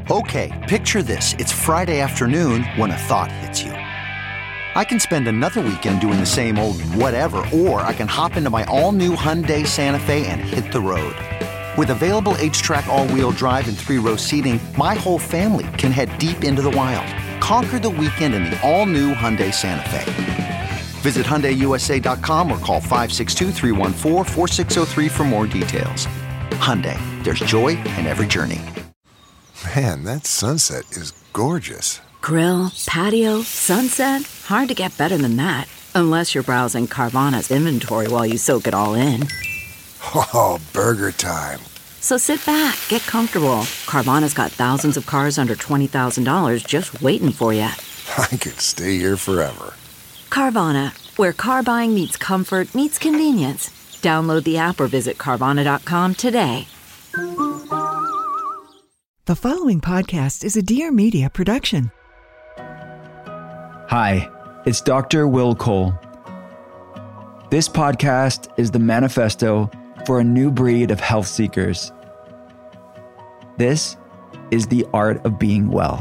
Okay, picture this. It's Friday afternoon when a thought hits you. I can spend another weekend doing the same old whatever, or I can hop into my all-new Hyundai Santa Fe and hit the road. With available H-Track all-wheel drive and 3-row seating, my whole family can head deep into the wild. Conquer the weekend in the all-new Hyundai Santa Fe. Visit HyundaiUSA.com or call 562-314-4603 for more details. Hyundai, there's joy in every journey. Man, that sunset is gorgeous. Grill, patio, sunset. Hard to get better than that. Unless you're browsing Carvana's inventory while you soak it all in. Oh, burger time. So sit back, get comfortable. Carvana's got thousands of cars under $20,000 just waiting for you. I could stay here forever. Carvana, where car buying meets comfort meets convenience. Download the app or visit Carvana.com today. The following podcast is a Dear Media production. Hi, it's Dr. Will Cole. This podcast is the manifesto for a new breed of health seekers. This is the art of being well.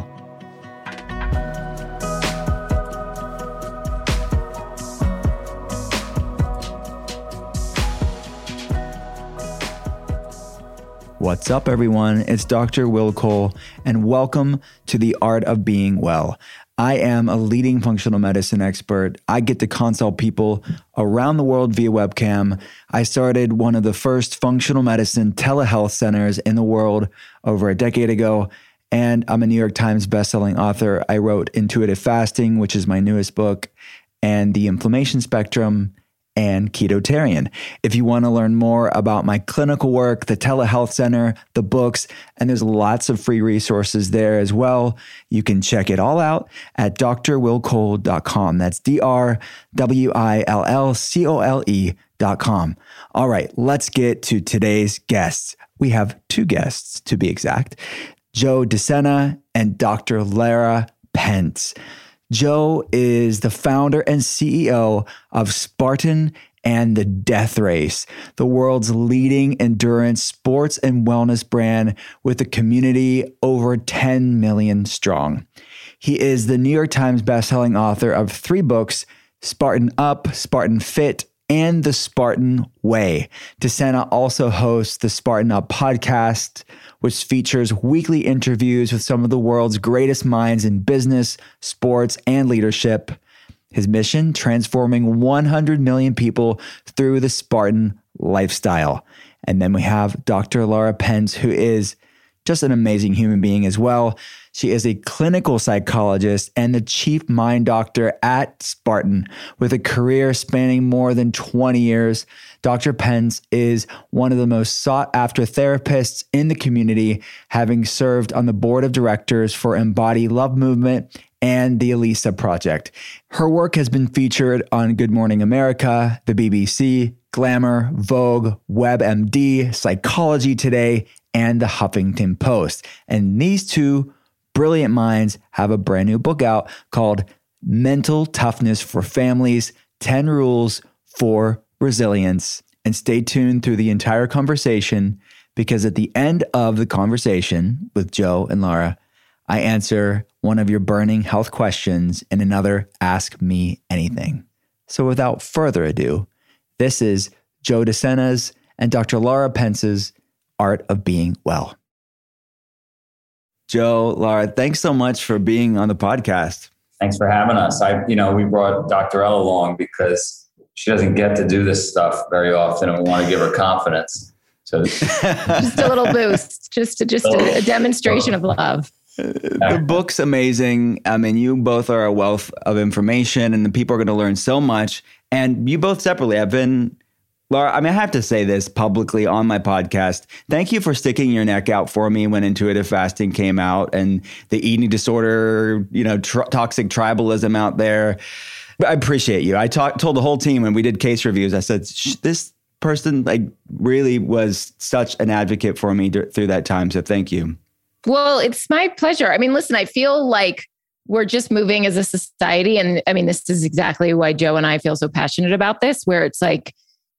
What's up, everyone? It's Dr. Will Cole, and welcome to the Art of Being Well. I am a leading functional medicine expert. I get to consult people around the world via webcam. I started one of the first functional medicine telehealth centers in the world over a decade ago, and I'm a New York Times bestselling author. I wrote Intuitive Fasting, which is my newest book, and The Inflammation Spectrum, and Ketotarian. If you want to learn more about my clinical work, the telehealth center, the books, and there's lots of free resources there as well, you can check it all out at drwillcole.com. That's drwillcole.com. All right, let's get to today's guests. We have two guests, to be exact, Joe DeSena and Dr. Lara Pence. Joe is the founder and CEO of Spartan and the Death Race, the world's leading endurance sports and wellness brand with a community over 10 million strong. He is the New York Times bestselling author of 3 books, Spartan Up, Spartan Fit, and The Spartan Way. DeSena also hosts the Spartan Up podcast, which features weekly interviews with some of the world's greatest minds in business, sports, and leadership. His mission, transforming 100 million people through the Spartan lifestyle. And then we have Dr. Lara Pence, who is just an amazing human being as well. She is a clinical psychologist and the chief mind doctor at Spartan with a career spanning more than 20 years. Dr. Pence is one of the most sought after therapists in the community, having served on the board of directors for Embody Love Movement and the Elisa Project. Her work has been featured on Good Morning America, the BBC, Glamour, Vogue, WebMD, Psychology Today, and the Huffington Post. And these two brilliant minds have a brand new book out called Mental Toughness for Families, 10 Rules for Resilience. And stay tuned through the entire conversation, because at the end of the conversation with Joe and Lara, I answer one of your burning health questions in another Ask Me Anything. So without further ado, this is Joe DeSena's and Dr. Lara Pence's Art of Being Well. Joe, Lara, thanks so much for being on the podcast. Thanks for having us. We brought Dr. L along because she doesn't get to do this stuff very often, and we want to give her confidence. So just a little boost, just a demonstration of love. The book's amazing. I mean, you both are a wealth of information, and the people are going to learn so much. And you both separately have been, Lara, I have to say this publicly on my podcast. Thank you for sticking your neck out for me when Intuitive Fasting came out and the eating disorder, toxic tribalism out there. I appreciate you. I told the whole team when we did case reviews, I said, this person really was such an advocate for me through that time. So thank you. Well, it's my pleasure. Listen, I feel like we're just moving as a society. And this is exactly why Joe and I feel so passionate about this, where it's like,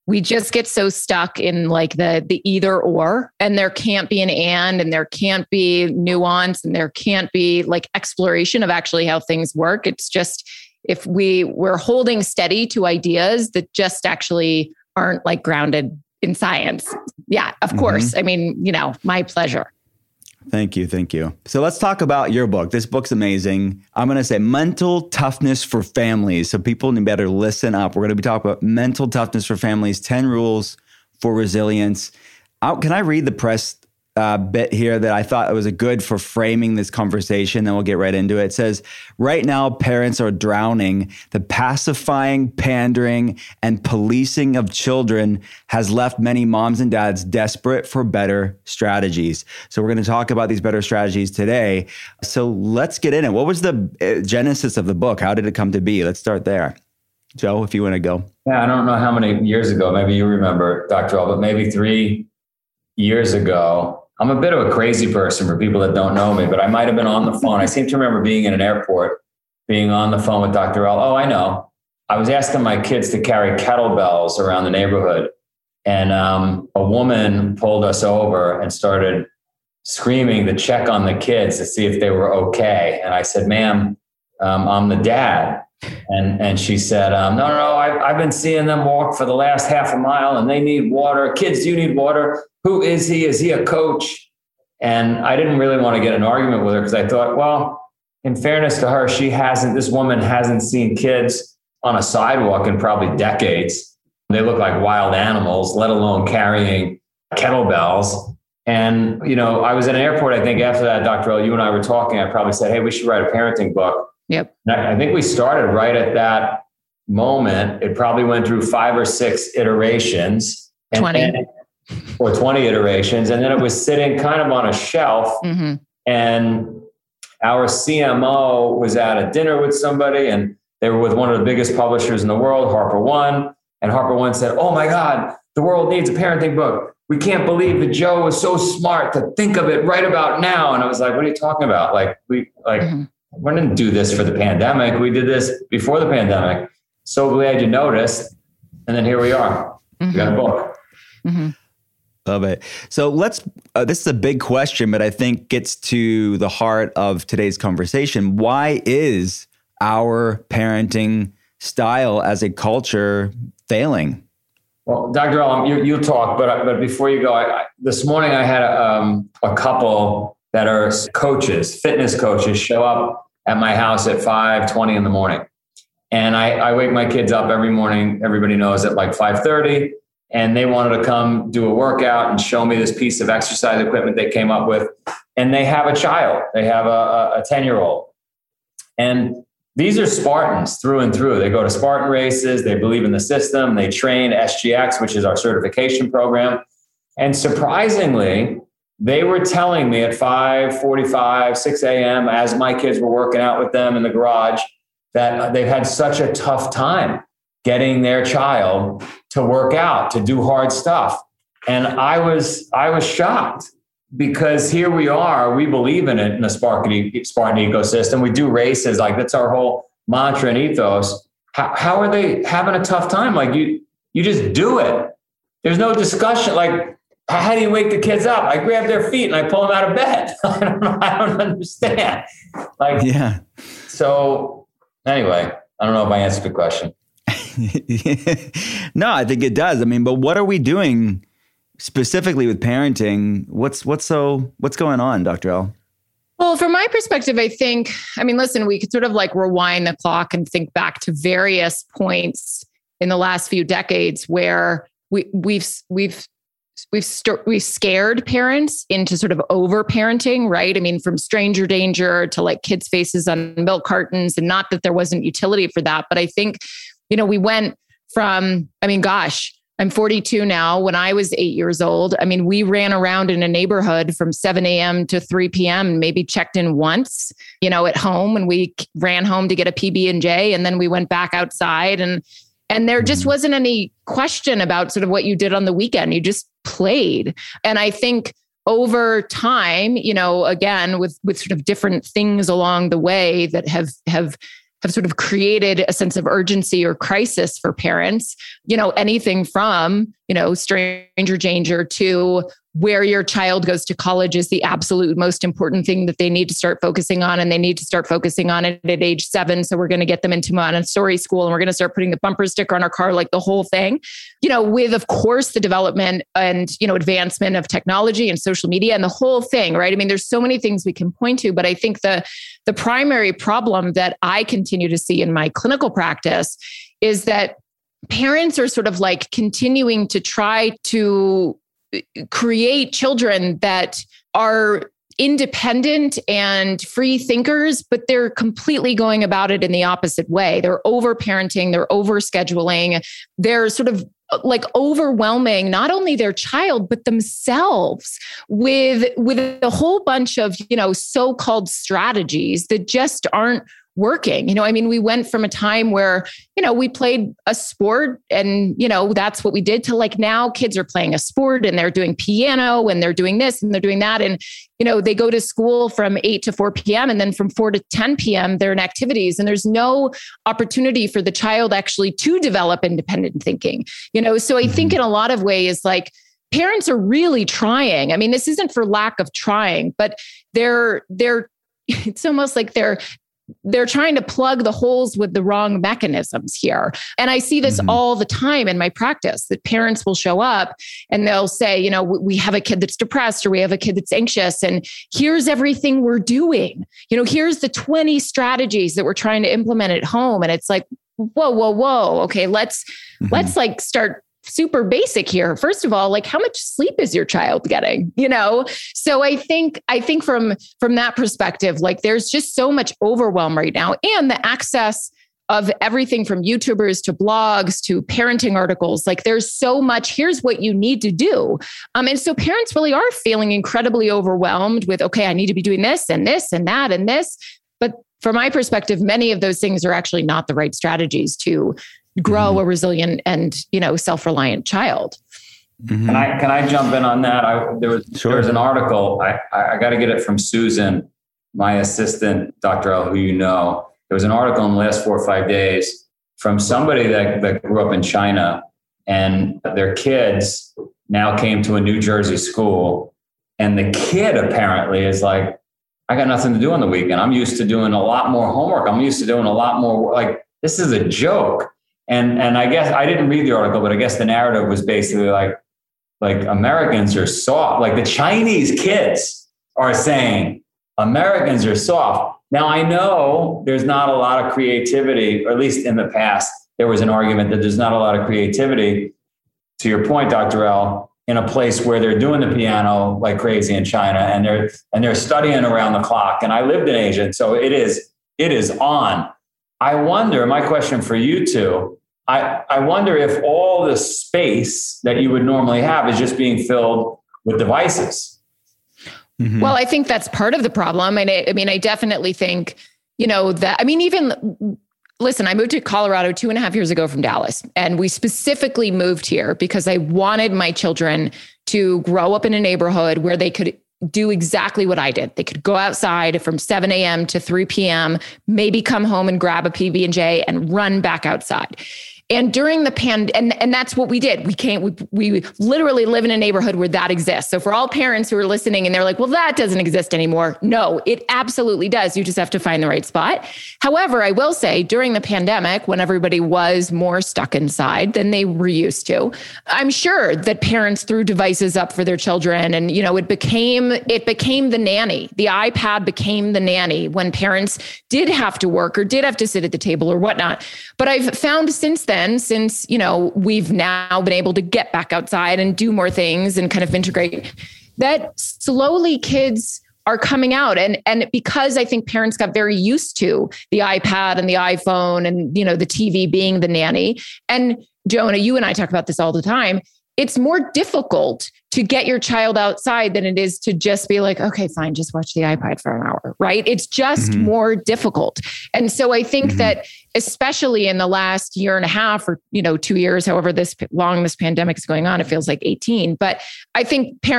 we just get so stuck in like the either or, and there can't be an and there can't be nuance, and there can't be like exploration of actually how things work. It's just, if we're holding steady to ideas that just actually aren't like grounded in science. Yeah, of course. I mean, my pleasure. Thank you. Thank you. So let's talk about your book. This book's amazing. I'm going to say mental toughness for families. So people need better listen up. We're going to be talking about mental toughness for families, 10 rules for resilience. Can I read the press bit here that I thought it was good for framing this conversation? Then we'll get right into it. It says, right now, parents are drowning. The pacifying, pandering, and policing of children has left many moms and dads desperate for better strategies. So we're going to talk about these better strategies today. So let's get in it. What was the genesis of the book? How did it come to be? Let's start there. Joe, if you want to go. Yeah, I don't know how many years ago, maybe you remember, Dr. Al, but maybe 3 years ago. I'm a bit of a crazy person for people that don't know me, but I might have been on the phone. I seem to remember being in an airport, being on the phone with Dr. Al. Oh, I know. I was asking my kids to carry kettlebells around the neighborhood. And a woman pulled us over and started screaming to check on the kids to see if they were okay. And I said, ma'am, I'm the dad. And she said, no, I've been seeing them walk for the last half a mile and they need water. Kids, do you need water? Who is he? Is he a coach? And I didn't really want to get an argument with her because I thought, well, in fairness to her, this woman hasn't seen kids on a sidewalk in probably decades. They look like wild animals, let alone carrying kettlebells. And, I was in an airport, I think after that, Dr. L, you and I were talking, I probably said, hey, we should write a parenting book. Yep. And I think we started right at that moment. It probably went through 5 or 6 iterations. 20. Or 20 iterations. And then it was sitting kind of on a shelf. Mm-hmm. And our CMO was at a dinner with somebody and they were with one of the biggest publishers in the world, HarperOne. And HarperOne said, oh my God, the world needs a parenting book. We can't believe that Joe was so smart to think of it right about now. And I was like, what are you talking about? We didn't do this for the pandemic. We did this before the pandemic. So glad you noticed. And then here we are. Mm-hmm. We got a book. Mm-hmm. Love it. So this is a big question, but I think gets to the heart of today's conversation. Why is our parenting style as a culture failing? Well, Dr. Al, you talk, but before you go, this morning I had a couple that are coaches, fitness coaches, show up at my house at 5:20 in the morning. And I wake my kids up every morning. Everybody knows at like 5:30. And they wanted to come do a workout and show me this piece of exercise equipment they came up with. And they have a child. They have a 10-year-old. And these are Spartans through and through. They go to Spartan races. They believe in the system. They train SGX, which is our certification program. And surprisingly, they were telling me at 5:45, 6 a.m., as my kids were working out with them in the garage, that they've had such a tough time getting their child to work out, to do hard stuff. And I was shocked because here we are, we believe in it in the Spartan ecosystem. We do races, like that's our whole mantra and ethos. How are they having a tough time? Like you just do it. There's no discussion. Like, how do you wake the kids up? I grab their feet and I pull them out of bed. I don't understand. Like, yeah. So anyway, I don't know if I answered the question. No, I think it does. I mean, but what are we doing specifically with parenting? What's going on, Dr. L? Well, from my perspective, listen, we could sort of like rewind the clock and think back to various points in the last few decades where we've scared parents into sort of over parenting, right? I mean, from stranger danger to like kids' faces on milk cartons, and not that there wasn't utility for that, but I think, we went from, I'm 42 now. When I was 8 years old, we ran around in a neighborhood from 7 a.m. to 3 p.m. and maybe checked in once, at home, and we ran home to get a PB&J, and then we went back outside, and there just wasn't any question about sort of what you did on the weekend. You just played. And I think over time, again, with sort of different things along the way that have have sort of created a sense of urgency or crisis for parents, anything from, stranger danger to where your child goes to college is the absolute most important thing that they need to start focusing on. And they need to start focusing on it at age 7. So we're going to get them into Montessori school and we're going to start putting the bumper sticker on our car, like the whole thing, with, of course, the development and, advancement of technology and social media and the whole thing, right? I mean, there's so many things we can point to, but I think the primary problem that I continue to see in my clinical practice is that parents are sort of like continuing to try to create children that are independent and free thinkers, but they're completely going about it in the opposite way. They're over-parenting, they're over-scheduling, they're sort of like overwhelming not only their child, but themselves with a whole bunch of, so-called strategies that just aren't working. We went from a time where, we played a sport and, that's what we did to like now kids are playing a sport and they're doing piano and they're doing this and they're doing that. And, they go to school from 8 to 4 p.m. and then from 4 to 10 p.m. they're in activities and there's no opportunity for the child actually to develop independent thinking, So I think in a lot of ways, like parents are really trying. I mean, this isn't for lack of trying, but it's almost like they're trying to plug the holes with the wrong mechanisms here. And I see this all the time in my practice, that parents will show up and they'll say, we have a kid that's depressed or we have a kid that's anxious and here's everything we're doing. Here's the 20 strategies that we're trying to implement at home. And it's like, whoa. Okay, let's like start super basic here. First of all, like how much sleep is your child getting? So I think from that perspective, like there's just so much overwhelm right now, and the access of everything from YouTubers to blogs to parenting articles. Like there's so much, here's what you need to do. And so parents really are feeling incredibly overwhelmed with, okay, I need to be doing this and this and that and this. But from my perspective, many of those things are actually not the right strategies to grow a resilient and, self-reliant child. Can I jump in on that? There was an article. I got to get it from Susan, my assistant, Dr. L, who There was an article in the last 4 or 5 days from somebody that grew up in China, and their kids now came to a New Jersey school, and the kid apparently is like, I got nothing to do on the weekend. I'm used to doing a lot more homework. I'm used to doing a lot more, like, this is a joke. And I guess I didn't read the article, but I guess the narrative was basically like Americans are soft. Like the Chinese kids are saying Americans are soft. Now I know there's not a lot of creativity, or at least in the past, there was an argument that there's not a lot of creativity, to your point, Dr. L, in a place where they're doing the piano like crazy in China, and they're studying around the clock. And I lived in Asia, and so it is on. I wonder, my question for you two, I wonder if all the space that you would normally have is just being filled with devices. Mm-hmm. Well, I think that's part of the problem. And I definitely think, listen, I moved to Colorado 2.5 years ago from Dallas, and we specifically moved here because I wanted my children to grow up in a neighborhood where they could do exactly what I did. They could go outside from 7 a.m. to 3 p.m., maybe come home and grab a PB&J and run back outside. And during the and that's what we did. We literally live in a neighborhood where that exists. So for all parents who are listening and they're like, well, that doesn't exist anymore. No, it absolutely does. You just have to find the right spot. However, I will say during the pandemic, when everybody was more stuck inside than they were used to, I'm sure that parents threw devices up for their children, and, it became the nanny. The iPad became the nanny when parents did have to work or did have to sit at the table or whatnot. But I've found since we've now been able to get back outside and do more things and kind of integrate, that slowly kids are coming out. And because I think parents got very used to the iPad and the iPhone and, the TV being the nanny. And Jonah, you and I talk about this all the time. It's more difficult to get your child outside than it is to just be like, okay, fine, just watch the iPad for an hour, right? It's just more difficult. And so I think that especially in the last 1.5 years or 2 years, however long this pandemic is going on, it feels like 18. But I think parents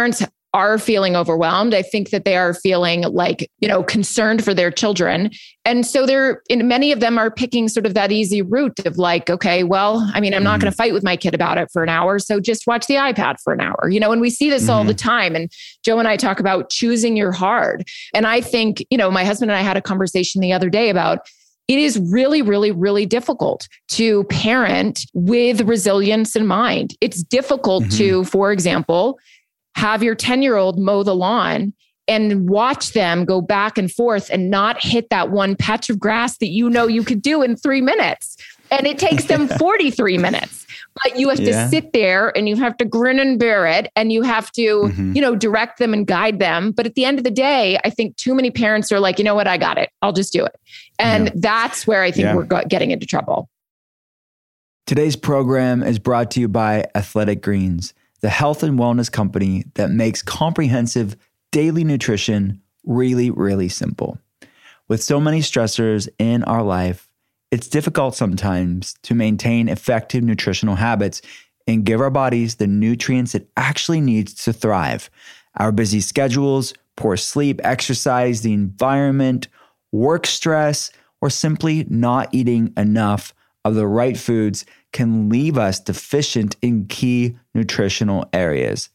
are feeling overwhelmed. I think that they are feeling like, concerned for their children. And so many of them are picking sort of that easy route of like, okay, well, I'm not going to fight with my kid about it for an hour. So just watch the iPad for an hour, and we see this all the time. And Joe and I talk about choosing your hard. And I think, my husband and I had a conversation the other day about it is really, really, really difficult to parent with resilience in mind. It's difficult to, for example, have your 10-year-old mow the lawn and watch them go back and forth and not hit that one patch of grass that you could do in 3 minutes. And it takes them 43 minutes. But you have to sit there and you have to grin and bear it. And you have to, direct them and guide them. But at the end of the day, I think too many parents are like, you know what, I got it. I'll just do it. And that's where I think we're getting into trouble. Today's program is brought to you by Athletic Greens, the health and wellness company that makes comprehensive daily nutrition really, really simple. With so many stressors in our life, it's difficult sometimes to maintain effective nutritional habits and give our bodies the nutrients it actually needs to thrive. Our busy schedules, poor sleep, exercise, the environment, work stress, or simply not eating enough of the right foods can leave us deficient in key nutritional areas.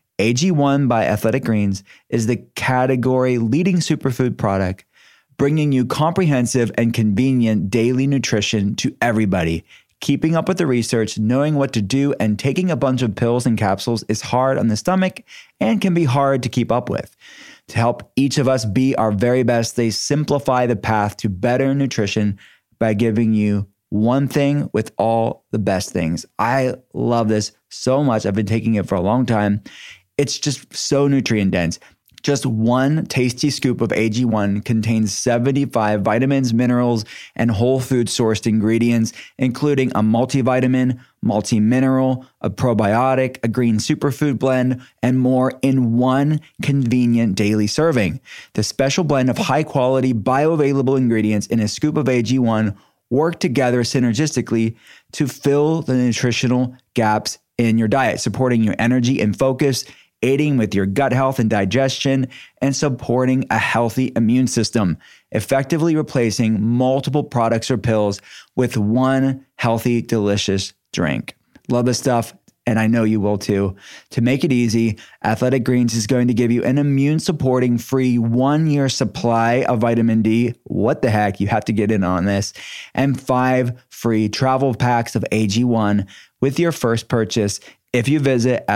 AG1 by Athletic Greens is the category leading superfood product, bringing you comprehensive and convenient daily nutrition to everybody. Keeping up with the research, knowing what to do, and taking a bunch of pills and capsules is hard on the stomach and can be hard to keep up with. To help each of us be our very best, they simplify the path to better nutrition by giving you one thing with all the best things. I love this so much. I've been taking it for a long time. It's just so nutrient dense. Just one tasty scoop of AG1 contains 75 vitamins, minerals, and whole food sourced ingredients, including a multivitamin, multi-mineral, a probiotic, a green superfood blend, and more in one convenient daily serving. The special blend of high-quality, bioavailable ingredients in a scoop of AG1 work together synergistically to fill the nutritional gaps in your diet, supporting your energy and focus, aiding with your gut health and digestion, and supporting a healthy immune system, effectively replacing multiple products or pills with one healthy, delicious drink. Love this stuff, and I know you will too. To make it easy, Athletic Greens is going to give you an immune-supporting free 1-year supply of vitamin D. What the heck? You have to get in on this. And 5 free travel packs of AG1 with your first purchase if you visit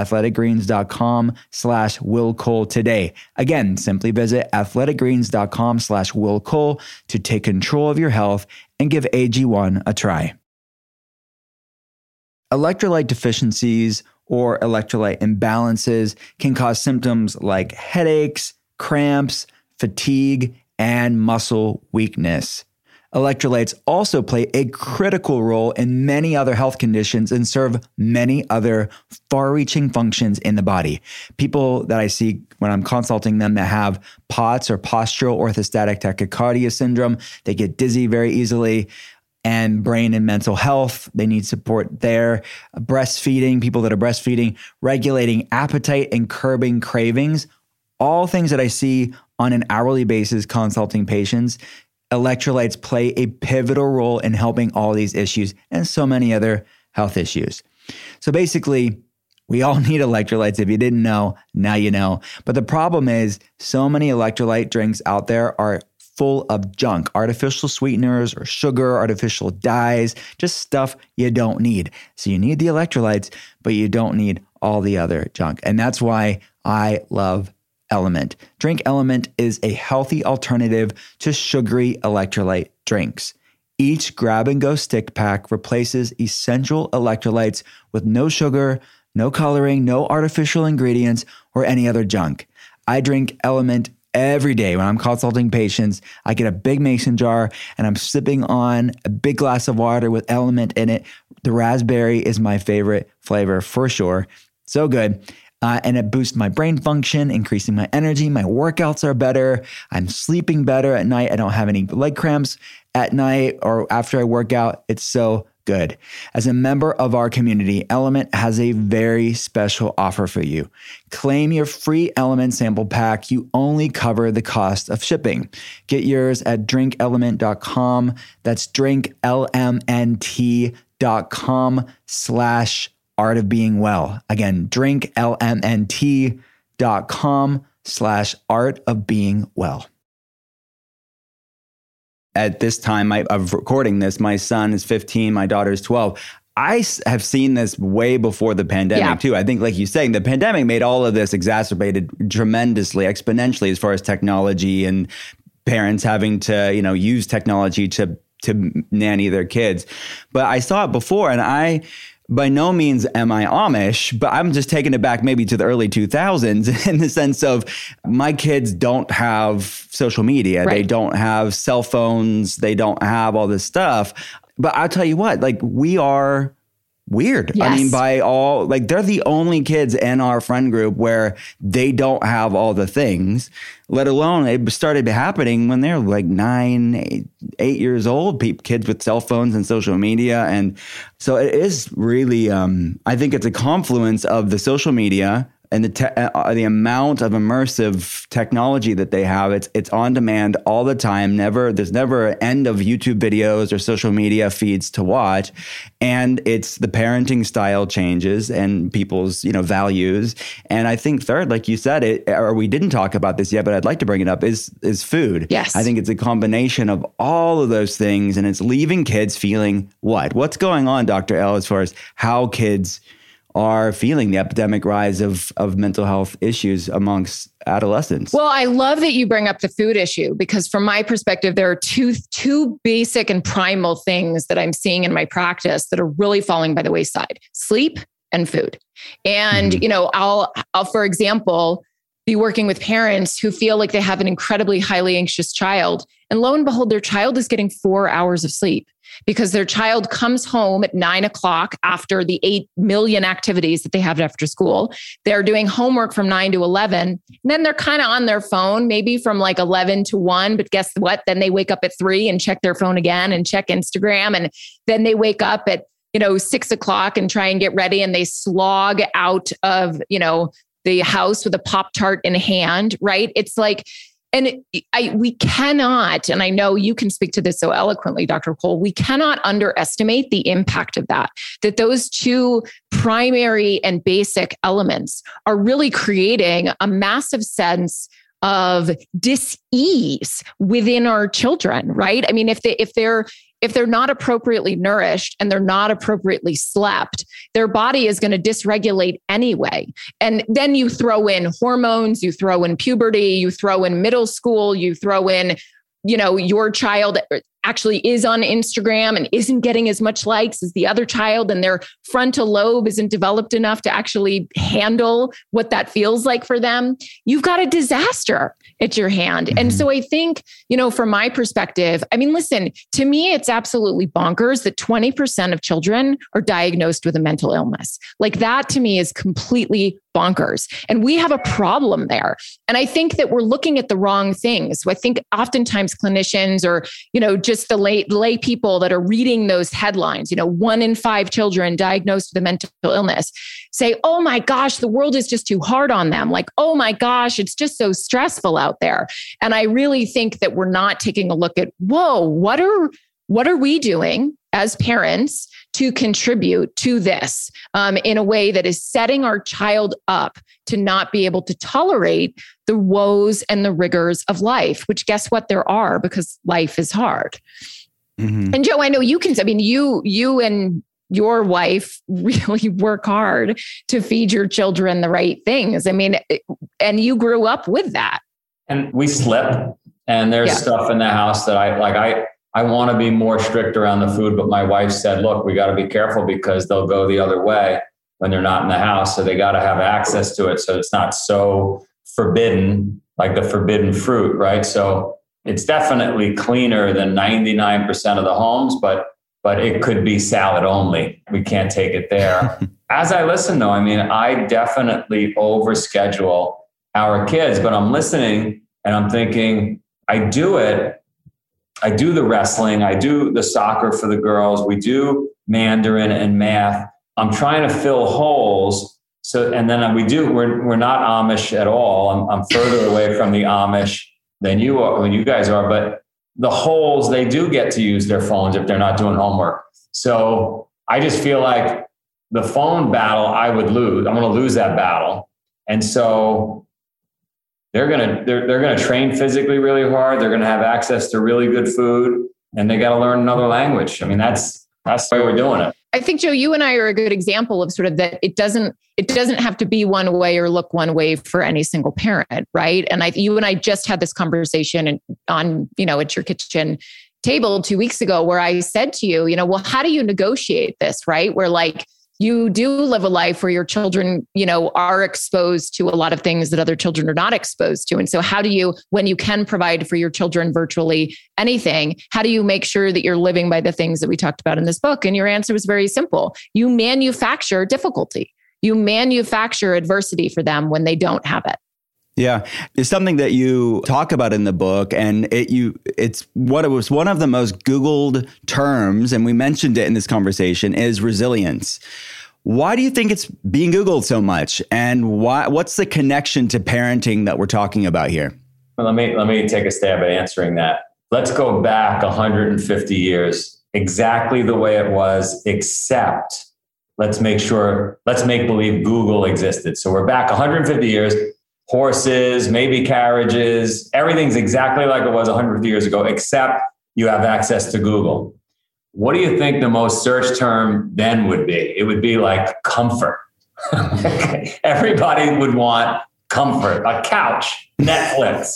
athleticgreens.com/willcole today. Again, simply visit athleticgreens.com/willcole to take control of your health and give AG1 a try. Electrolyte deficiencies or electrolyte imbalances can cause symptoms like headaches, cramps, fatigue, and muscle weakness. Electrolytes also play a critical role in many other health conditions and serve many other far-reaching functions in the body. People that I see when I'm consulting them that have POTS or postural orthostatic tachycardia syndrome, they get dizzy very easily, and brain and mental health, they need support there. Breastfeeding, people that are breastfeeding, regulating appetite and curbing cravings, all things that I see on an hourly basis consulting patients. Electrolytes play a pivotal role in helping all these issues and so many other health issues. So basically, we all need electrolytes. If you didn't know, now you know. But the problem is so many electrolyte drinks out there are full of junk, artificial sweeteners or sugar, artificial dyes, just stuff you don't need. So you need the electrolytes, but you don't need all the other junk. And that's why I love Element. Drink Element is a healthy alternative to sugary electrolyte drinks. Each grab-and-go stick pack replaces essential electrolytes with no sugar, no coloring, no artificial ingredients, or any other junk. I drink Element every day when I'm consulting patients. I get a big mason jar and I'm sipping on a big glass of water with Element in it. The raspberry is my favorite flavor for sure. So good. And it boosts my brain function, increasing my energy. My workouts are better. I'm sleeping better at night. I don't have any leg cramps at night or after I work out. It's so good. As a member of our community, Element has a very special offer for you. Claim your free Element sample pack. You only cover the cost of shipping. Get yours at drinkelement.com. That's drinklmnt.com/art of being well. Again, drinklmnt.com/art of being well. At this time of recording this, my son is 15, my daughter is 12. I have seen this way before the pandemic too. I think, like you're saying, the pandemic made all of this exacerbated tremendously, exponentially, as far as technology and parents having to, use technology to nanny their kids. But I saw it before, and by no means am I Amish, but I'm just taking it back maybe to the early 2000s in the sense of my kids don't have social media. Right. They don't have cell phones. They don't have all this stuff. But I'll tell you what, we are weird. Yes. I mean, they're the only kids in our friend group where they don't have all the things, let alone it started happening when they're 9, 8 years old, kids with cell phones and social media. And so it is really, I think it's a confluence of the social media and the amount of immersive technology that they have. It's on demand all the time. There's never an end of YouTube videos or social media feeds to watch. And it's the parenting style changes and people's, values. And I think third, like you said, or we didn't talk about this yet, but I'd like to bring it up, is food. Yes. I think it's a combination of all of those things, and it's leaving kids feeling what? What's going on, Dr. L, as far as how kids are feeling the epidemic rise of mental health issues amongst adolescents? Well, I love that you bring up the food issue, because from my perspective, there are two basic and primal things that I'm seeing in my practice that are really falling by the wayside: sleep and food. And, I'll, for example, be working with parents who feel like they have an incredibly highly anxious child. And lo and behold, their child is getting 4 hours of sleep because their child comes home at 9 o'clock after the 8 million activities that they have after school. They're doing homework from 9 to 11. And then they're kind of on their phone, maybe from 11 to 1. But guess what? Then they wake up at 3 and check their phone again and check Instagram. And then they wake up at, 6 o'clock and try and get ready. And they slog out of, the house with a Pop-Tart in hand, right? It's we cannot, and I know you can speak to this so eloquently, Dr. Cole, we cannot underestimate the impact of that those two primary and basic elements are really creating a massive sense of dis-ease within our children, right? I mean, if they're not appropriately nourished and they're not appropriately slept, their body is going to dysregulate anyway. And then you throw in hormones, you throw in puberty, you throw in middle school, you throw in, your child actually is on Instagram and isn't getting as much likes as the other child, and their frontal lobe isn't developed enough to actually handle what that feels like for them. You've got a disaster at your hand. Mm-hmm. And so I think, from my perspective, I mean, listen, to me, it's absolutely bonkers that 20% of children are diagnosed with a mental illness. That to me is completely bonkers. And we have a problem there. And I think that we're looking at the wrong things. So I think oftentimes clinicians or, just the lay people that are reading those headlines, 1 in 5 children diagnosed with a mental illness, say, oh my gosh, the world is just too hard on them. Oh my gosh, it's just so stressful out there. And I really think that we're not taking a look at, whoa, what are we doing as parents to contribute to this in a way that is setting our child up to not be able to tolerate the woes and the rigors of life, which guess what there are, because life is hard. Mm-hmm. And Joe, I know you and your wife really work hard to feed your children the right things. I mean, and you grew up with that. And we slip, and there's stuff in the house that I want to be more strict around the food, but my wife said, look, we got to be careful because they'll go the other way when they're not in the house. So they got to have access to it. So it's not so forbidden, like the forbidden fruit, right? So it's definitely cleaner than 99% of the homes, but it could be salad only. We can't take it there. As I listen though, I mean, I definitely overschedule our kids, but I'm listening and I'm thinking, I do the wrestling, I do the soccer for the girls. We do Mandarin and math. I'm trying to fill holes. So, and then we're not Amish at all. I'm further away from the Amish than you are, when you guys are, but the holes, they do get to use their phones if they're not doing homework. So I just feel like the phone battle, I would lose. I'm going to lose that battle. And so they're going to train physically really hard. They're going to have access to really good food, and they got to learn another language. I mean, that's the way we're doing it. I think, Joe, you and I are a good example of sort of that. It doesn't have to be one way or look one way for any single parent, right? And you and I just had this conversation on, at your kitchen table 2 weeks ago, where I said to you, well, how do you negotiate this, right? Where like you do live a life where your children, are exposed to a lot of things that other children are not exposed to. And so how do you, when you can provide for your children virtually anything, how do you make sure that you're living by the things that we talked about in this book? And your answer was very simple. You manufacture difficulty. You manufacture adversity for them when they don't have it. Yeah, it's something that you talk about in the book, and it was one of the most Googled terms, and we mentioned it in this conversation, is resilience. Why do you think it's being Googled so much, and what's the connection to parenting that we're talking about here? Well, let me take a stab at answering that. Let's go back 150 years, exactly the way it was, except let's make believe Google existed. So we're back 150 years. Horses, maybe carriages, everything's exactly like it was 150 years ago, except you have access to Google. What do you think the most search term then would be? It would be like comfort. Everybody would want comfort, a couch, Netflix.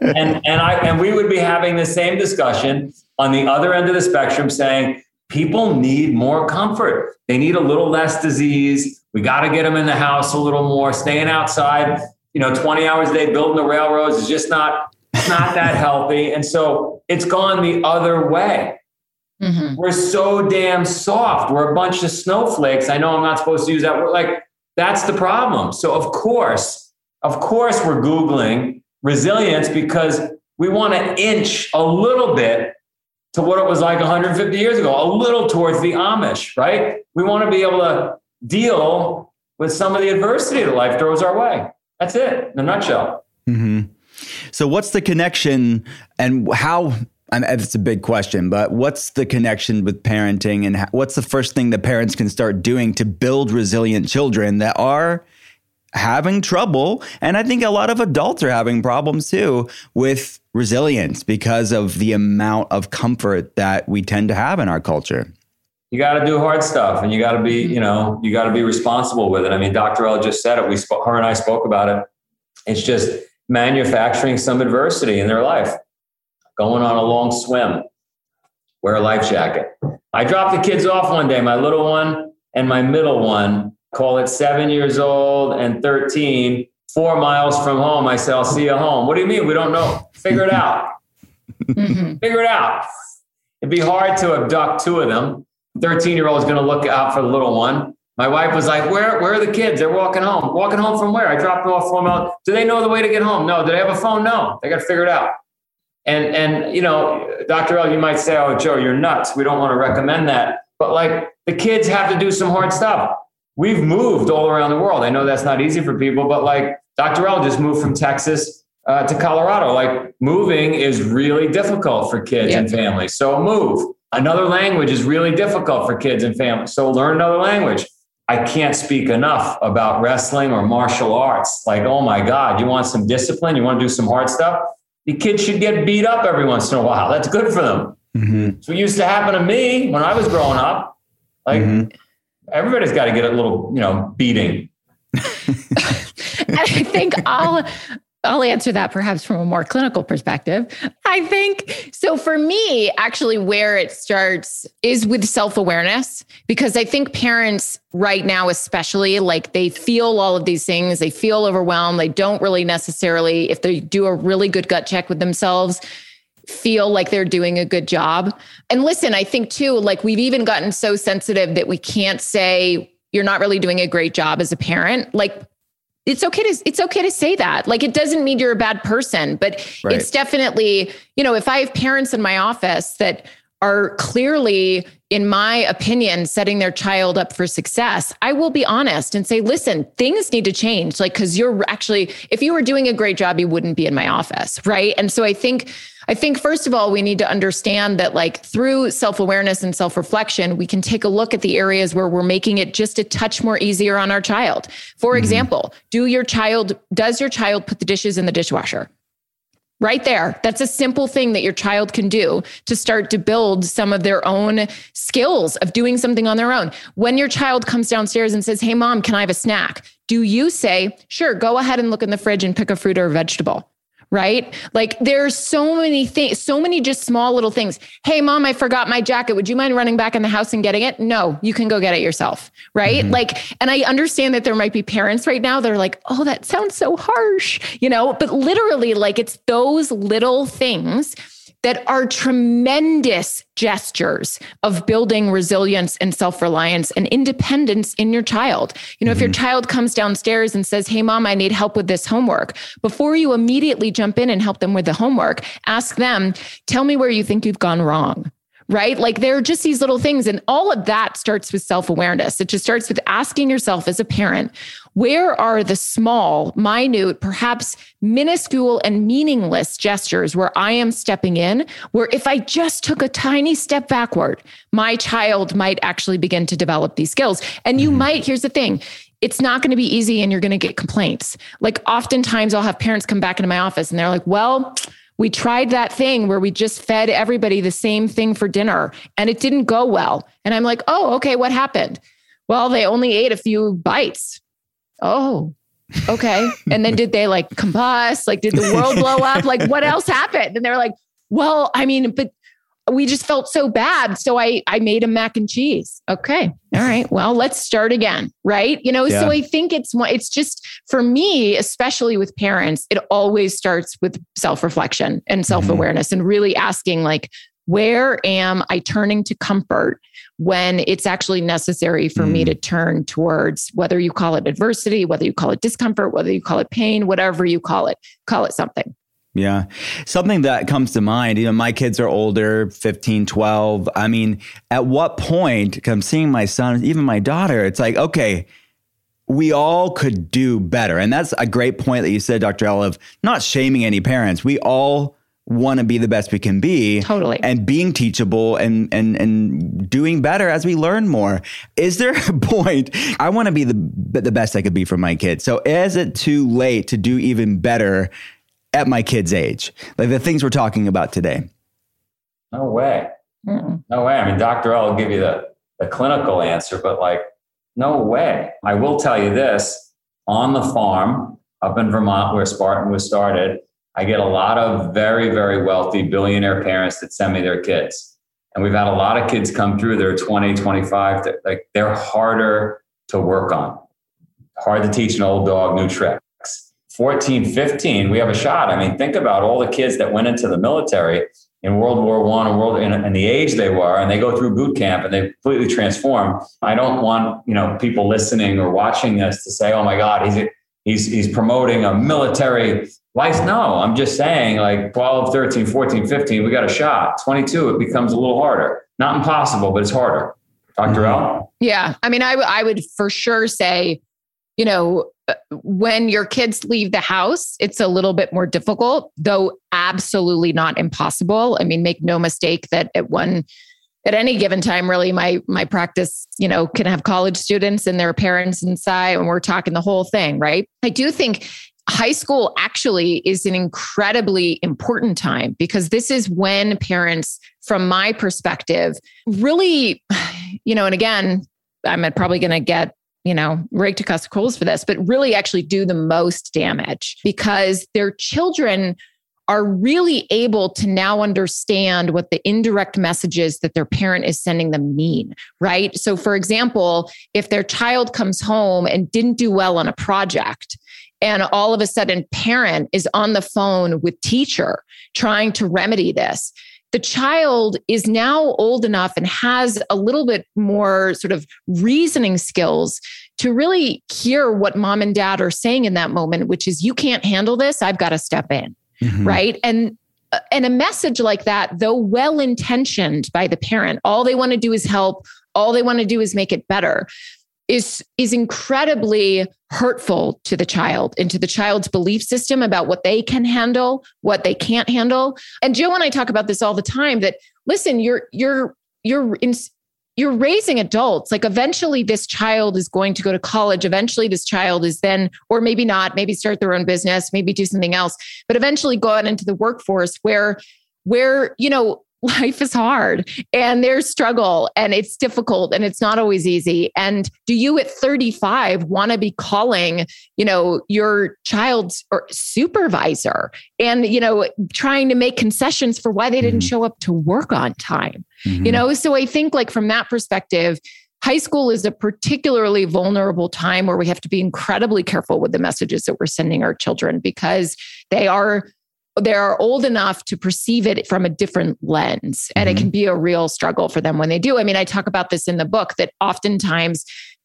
and we would be having the same discussion on the other end of the spectrum, saying people need more comfort. They need a little less disease. We got to get them in the house a little more, staying outside 20 hours a day building the railroads is just not that healthy. And so it's gone the other way. Mm-hmm. We're so damn soft. We're a bunch of snowflakes. I know I'm not supposed to use that word. Like, that's the problem. So of course, we're Googling resilience because we want to inch a little bit to what it was like 150 years ago, a little towards the Amish, right? We want to be able to deal with some of the adversity that life throws our way. That's it in a nutshell. Mm-hmm. So what's the connection and how, and it's a big question, but what's the connection with parenting and what's the first thing that parents can start doing to build resilient children that are having trouble? And I think a lot of adults are having problems too with resilience because of the amount of comfort that we tend to have in our culture. You got to do hard stuff, and you got to be, you got to be responsible with it. I mean, Dr. L just said it. Her and I spoke about it. It's just manufacturing some adversity in their life, going on a long swim, wear a life jacket. I dropped the kids off one day, my little one and my middle one, call it 7 years old and 13, 4 miles from home. I said, I'll see you home. What do you mean? We don't know. Figure it out. Figure it out. It'd be hard to abduct two of them. 13-year-old is going to look out for the little one. My wife was like, where are the kids? They're walking home. Walking home from where? I dropped them off 4 miles. Do they know the way to get home? No. Do they have a phone? No. They got to figure it out. And Dr. L, you might say, oh, Joe, you're nuts. We don't want to recommend that. But like, the kids have to do some hard stuff. We've moved all around the world. I know that's not easy for people, but like Dr. L just moved from Texas to Colorado. Like, moving is really difficult for kids and families. So move. Another language is really difficult for kids and families. So learn another language. I can't speak enough about wrestling or martial arts. Like, oh my God, you want some discipline? You want to do some hard stuff? The kids should get beat up every once in a while. That's good for them. Mm-hmm. So it used to happen to me when I was growing up. Like, everybody's got to get a little, beating. I think I'll answer that perhaps from a more clinical perspective. I think, so for me, actually where it starts is with self-awareness, because I think parents right now, especially, like, they feel all of these things, they feel overwhelmed. They don't really necessarily, if they do a really good gut check with themselves, feel like they're doing a good job. And listen, I think too, like, we've even gotten so sensitive that we can't say you're not really doing a great job as a parent. Like, it's okay to say that. Like, it doesn't mean you're a bad person, but It's definitely, if I have parents in my office that are clearly, in my opinion, setting their child up for success, I will be honest and say, listen, things need to change. Like, cause you're actually, if you were doing a great job, you wouldn't be in my office. Right. And so I think first of all, we need to understand that like through self-awareness and self-reflection, we can take a look at the areas where we're making it just a touch more easier on our child. For example, does your child put the dishes in the dishwasher? Right there. That's a simple thing that your child can do to start to build some of their own skills of doing something on their own. When your child comes downstairs and says, hey, mom, can I have a snack? Do you say, sure, go ahead and look in the fridge and pick a fruit or a vegetable? Right? Like there's so many things, so many just small little things. Hey, mom, I forgot my jacket. Would you mind running back in the house and getting it? No, you can go get it yourself. Right? Like, and I understand that there might be parents right now that are like, oh, that sounds so harsh, but literally like it's those little things that are tremendous gestures of building resilience and self-reliance and independence in your child. If your child comes downstairs and says, hey, mom, I need help with this homework, before you immediately jump in and help them with the homework, ask them, tell me where you think you've gone wrong. Right? Like there are just these little things. And all of that starts with self-awareness. It just starts with asking yourself as a parent, where are the small, minute, perhaps minuscule and meaningless gestures where I am stepping in, where if I just took a tiny step backward, my child might actually begin to develop these skills. And you might, here's the thing, it's not going to be easy and you're going to get complaints. Like oftentimes I'll have parents come back into my office and they're like, well, we tried that thing where we just fed everybody the same thing for dinner and it didn't go well. And I'm like, oh, okay, what happened? Well, they only ate a few bites. Oh, okay. And then did they like combust? Like, did the world blow up? Like, what else happened? And they're like, well, I mean, but we just felt so bad. So I made a mac and cheese. Okay. All right. Well, let's start again. Right. So I think it's just for me, especially with parents, it always starts with self-reflection and self-awareness and really asking like, where am I turning to comfort when it's actually necessary for me to turn towards, whether you call it adversity, whether you call it discomfort, whether you call it pain, whatever you call it something. Yeah. Something that comes to mind, my kids are older, 15, 12. I mean, at what point, because I'm seeing my son, even my daughter, it's like, okay, we all could do better. And that's a great point that you said, Dr. L, of not shaming any parents. We all want to be the best we can be. Totally. And being teachable and doing better as we learn more. Is there a point, I want to be the best I could be for my kids. So is it too late to do even better at my kid's age? Like the things we're talking about today. No way. No way. I mean, Dr. L will give you the clinical answer, but like, no way. I will tell you this, on the farm up in Vermont where Spartan was started, I get a lot of very, very wealthy billionaire parents that send me their kids. And we've had a lot of kids come through. They're 20, 25. They're harder to work on. Hard to teach an old dog new tricks. 14, 15, we have a shot. I mean, think about all the kids that went into the military in World War I and the age they were, and they go through boot camp and they completely transform. I don't want, people listening or watching this to say, oh my God, he's promoting a military life. No, I'm just saying like 12, 13, 14, 15, we got a shot. 22, it becomes a little harder. Not impossible, but it's harder. Dr. L? Yeah. I mean, I would for sure say, when your kids leave the house, it's a little bit more difficult, though absolutely not impossible. I mean, make no mistake that at any given time, really, my practice, can have college students and their parents inside, and we're talking the whole thing, right? I do think high school actually is an incredibly important time because this is when parents, from my perspective, really, and again, I'm probably going to get raked across the coals for this, but really actually do the most damage because their children are really able to now understand what the indirect messages that their parent is sending them mean, right? So for example, if their child comes home and didn't do well on a project, and all of a sudden parent is on the phone with teacher trying to remedy this, the child is now old enough and has a little bit more sort of reasoning skills to really hear what mom and dad are saying in that moment, which is, you can't handle this. I've got to step in. Right. And And a message like that, though well-intentioned by the parent, all they want to do is help, all they want to do is make it better, is incredibly hurtful to the child and to the child's belief system about what they can handle, what they can't handle. And Joe and I talk about this all the time, that listen, you're raising adults. Like eventually this child is going to go to college. Eventually this child is then, or maybe not, maybe start their own business, maybe do something else, but eventually go out into the workforce where, life is hard and there's struggle and it's difficult and it's not always easy. And do you at 35 want to be calling, your child's or supervisor and, trying to make concessions for why they didn't show up to work on time? So I think like from that perspective, high school is a particularly vulnerable time where we have to be incredibly careful with the messages that we're sending our children, because they are old enough to perceive it from a different lens. And it can be a real struggle for them when they do. I mean, I talk about this in the book that oftentimes,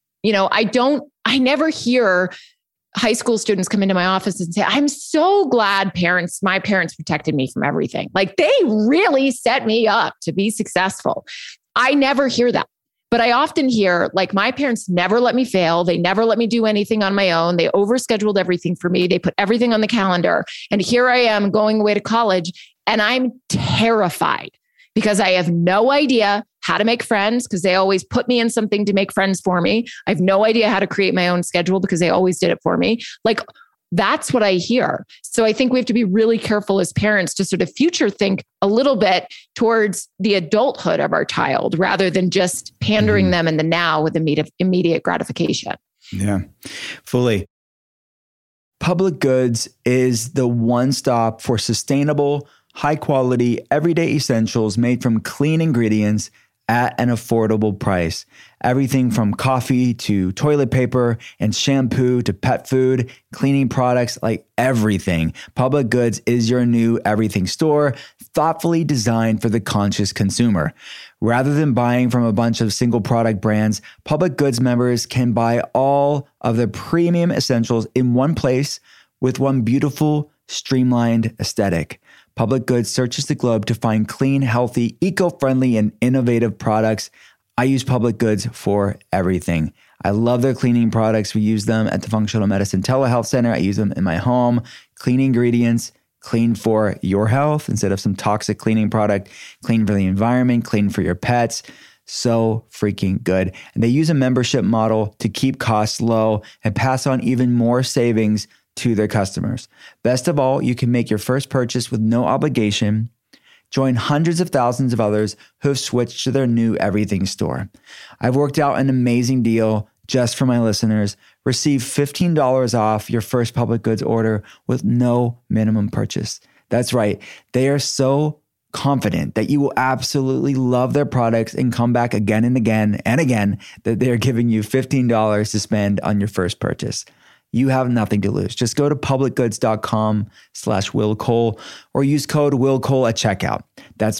I never hear high school students come into my office and say, I'm so glad my parents protected me from everything. Like they really set me up to be successful. I never hear that. But I often hear, like, my parents never let me fail. They never let me do anything on my own. They overscheduled everything for me. They put everything on the calendar. And here I am going away to college, and I'm terrified because I have no idea how to make friends, because they always put me in something to make friends for me. I have no idea how to create my own schedule because they always did it for me. Like, that's what I hear. So I think we have to be really careful as parents to sort of future think a little bit towards the adulthood of our child rather than just pandering them in the now with immediate gratification. Yeah, fully. Public Goods is the one stop for sustainable, high quality, everyday essentials made from clean ingredients at an affordable price. Everything from coffee to toilet paper and shampoo to pet food, cleaning products, like everything. Public Goods is your new everything store, thoughtfully designed for the conscious consumer. Rather than buying from a bunch of single product brands, Public Goods members can buy all of the premium essentials in one place with one beautiful, streamlined aesthetic. Public Goods searches the globe to find clean, healthy, eco-friendly, and innovative products. I use Public Goods for everything. I love their cleaning products. We use them at the Functional Medicine Telehealth Center. I use them in my home. Clean ingredients, clean for your health instead of some toxic cleaning product. Clean for the environment, clean for your pets. So freaking good. And they use a membership model to keep costs low and pass on even more savings to their customers. Best of all, you can make your first purchase with no obligation. Join hundreds of thousands of others who have switched to their new everything store. I've worked out an amazing deal just for my listeners. Receive $15 off your first Public Goods order with no minimum purchase. That's right. They are so confident that you will absolutely love their products and come back again and again and again that they're giving you $15 to spend on your first purchase. You have nothing to lose. Just go to publicgoods.com/Will Cole or use code Will Cole at checkout. That's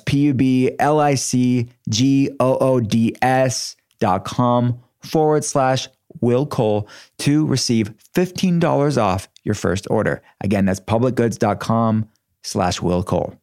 publicgoods.com/Will Cole to receive $15 off your first order. Again, that's publicgoods.com/Will Cole.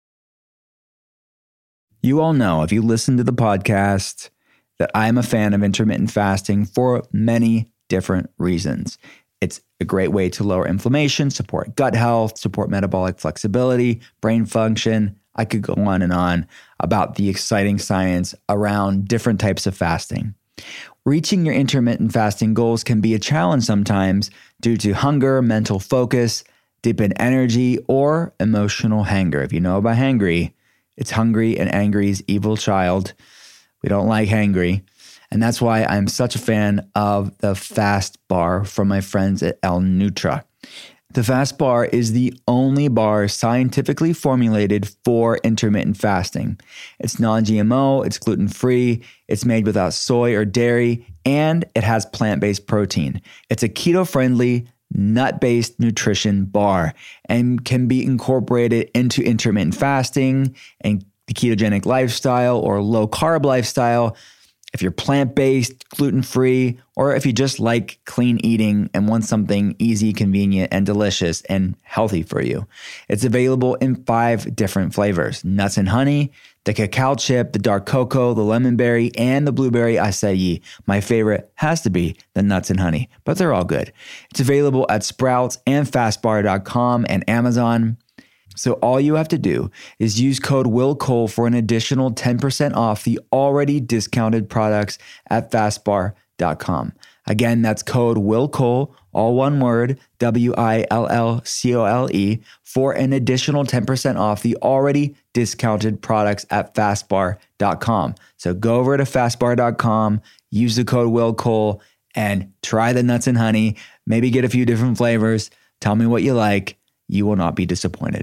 You all know, if you listen to the podcast, that I'm a fan of intermittent fasting for many different reasons. It's a great way to lower inflammation, support gut health, support metabolic flexibility, brain function. I could go on and on about the exciting science around different types of fasting. Reaching your intermittent fasting goals can be a challenge sometimes due to hunger, mental focus, dip in energy, or emotional hanger. If you know about hangry, it's hungry and angry's evil child. We don't like hangry. And that's why I'm such a fan of the Fast Bar from my friends at El Nutra. The Fast Bar is the only bar scientifically formulated for intermittent fasting. It's non-GMO, it's gluten-free, it's made without soy or dairy, and it has plant-based protein. It's a keto-friendly, nut-based nutrition bar and can be incorporated into intermittent fasting and the ketogenic lifestyle or low-carb lifestyle. If you're plant-based, gluten-free, or if you just like clean eating and want something easy, convenient, and delicious and healthy for you. It's available in 5 different flavors: nuts and honey, the cacao chip, the dark cocoa, the lemon berry, and the blueberry acai. My favorite has to be the nuts and honey, but they're all good. It's available at Sprouts and fastbar.com and Amazon. So all you have to do is use code WillCole for an additional 10% off the already discounted products at fastbar.com. Again, that's code WillCole, all one word, WILLCOLE, for an additional 10% off the already discounted products at fastbar.com. So go over to fastbar.com, use the code WillCole, and try the nuts and honey. Maybe get a few different flavors. Tell me what you like. You will not be disappointed.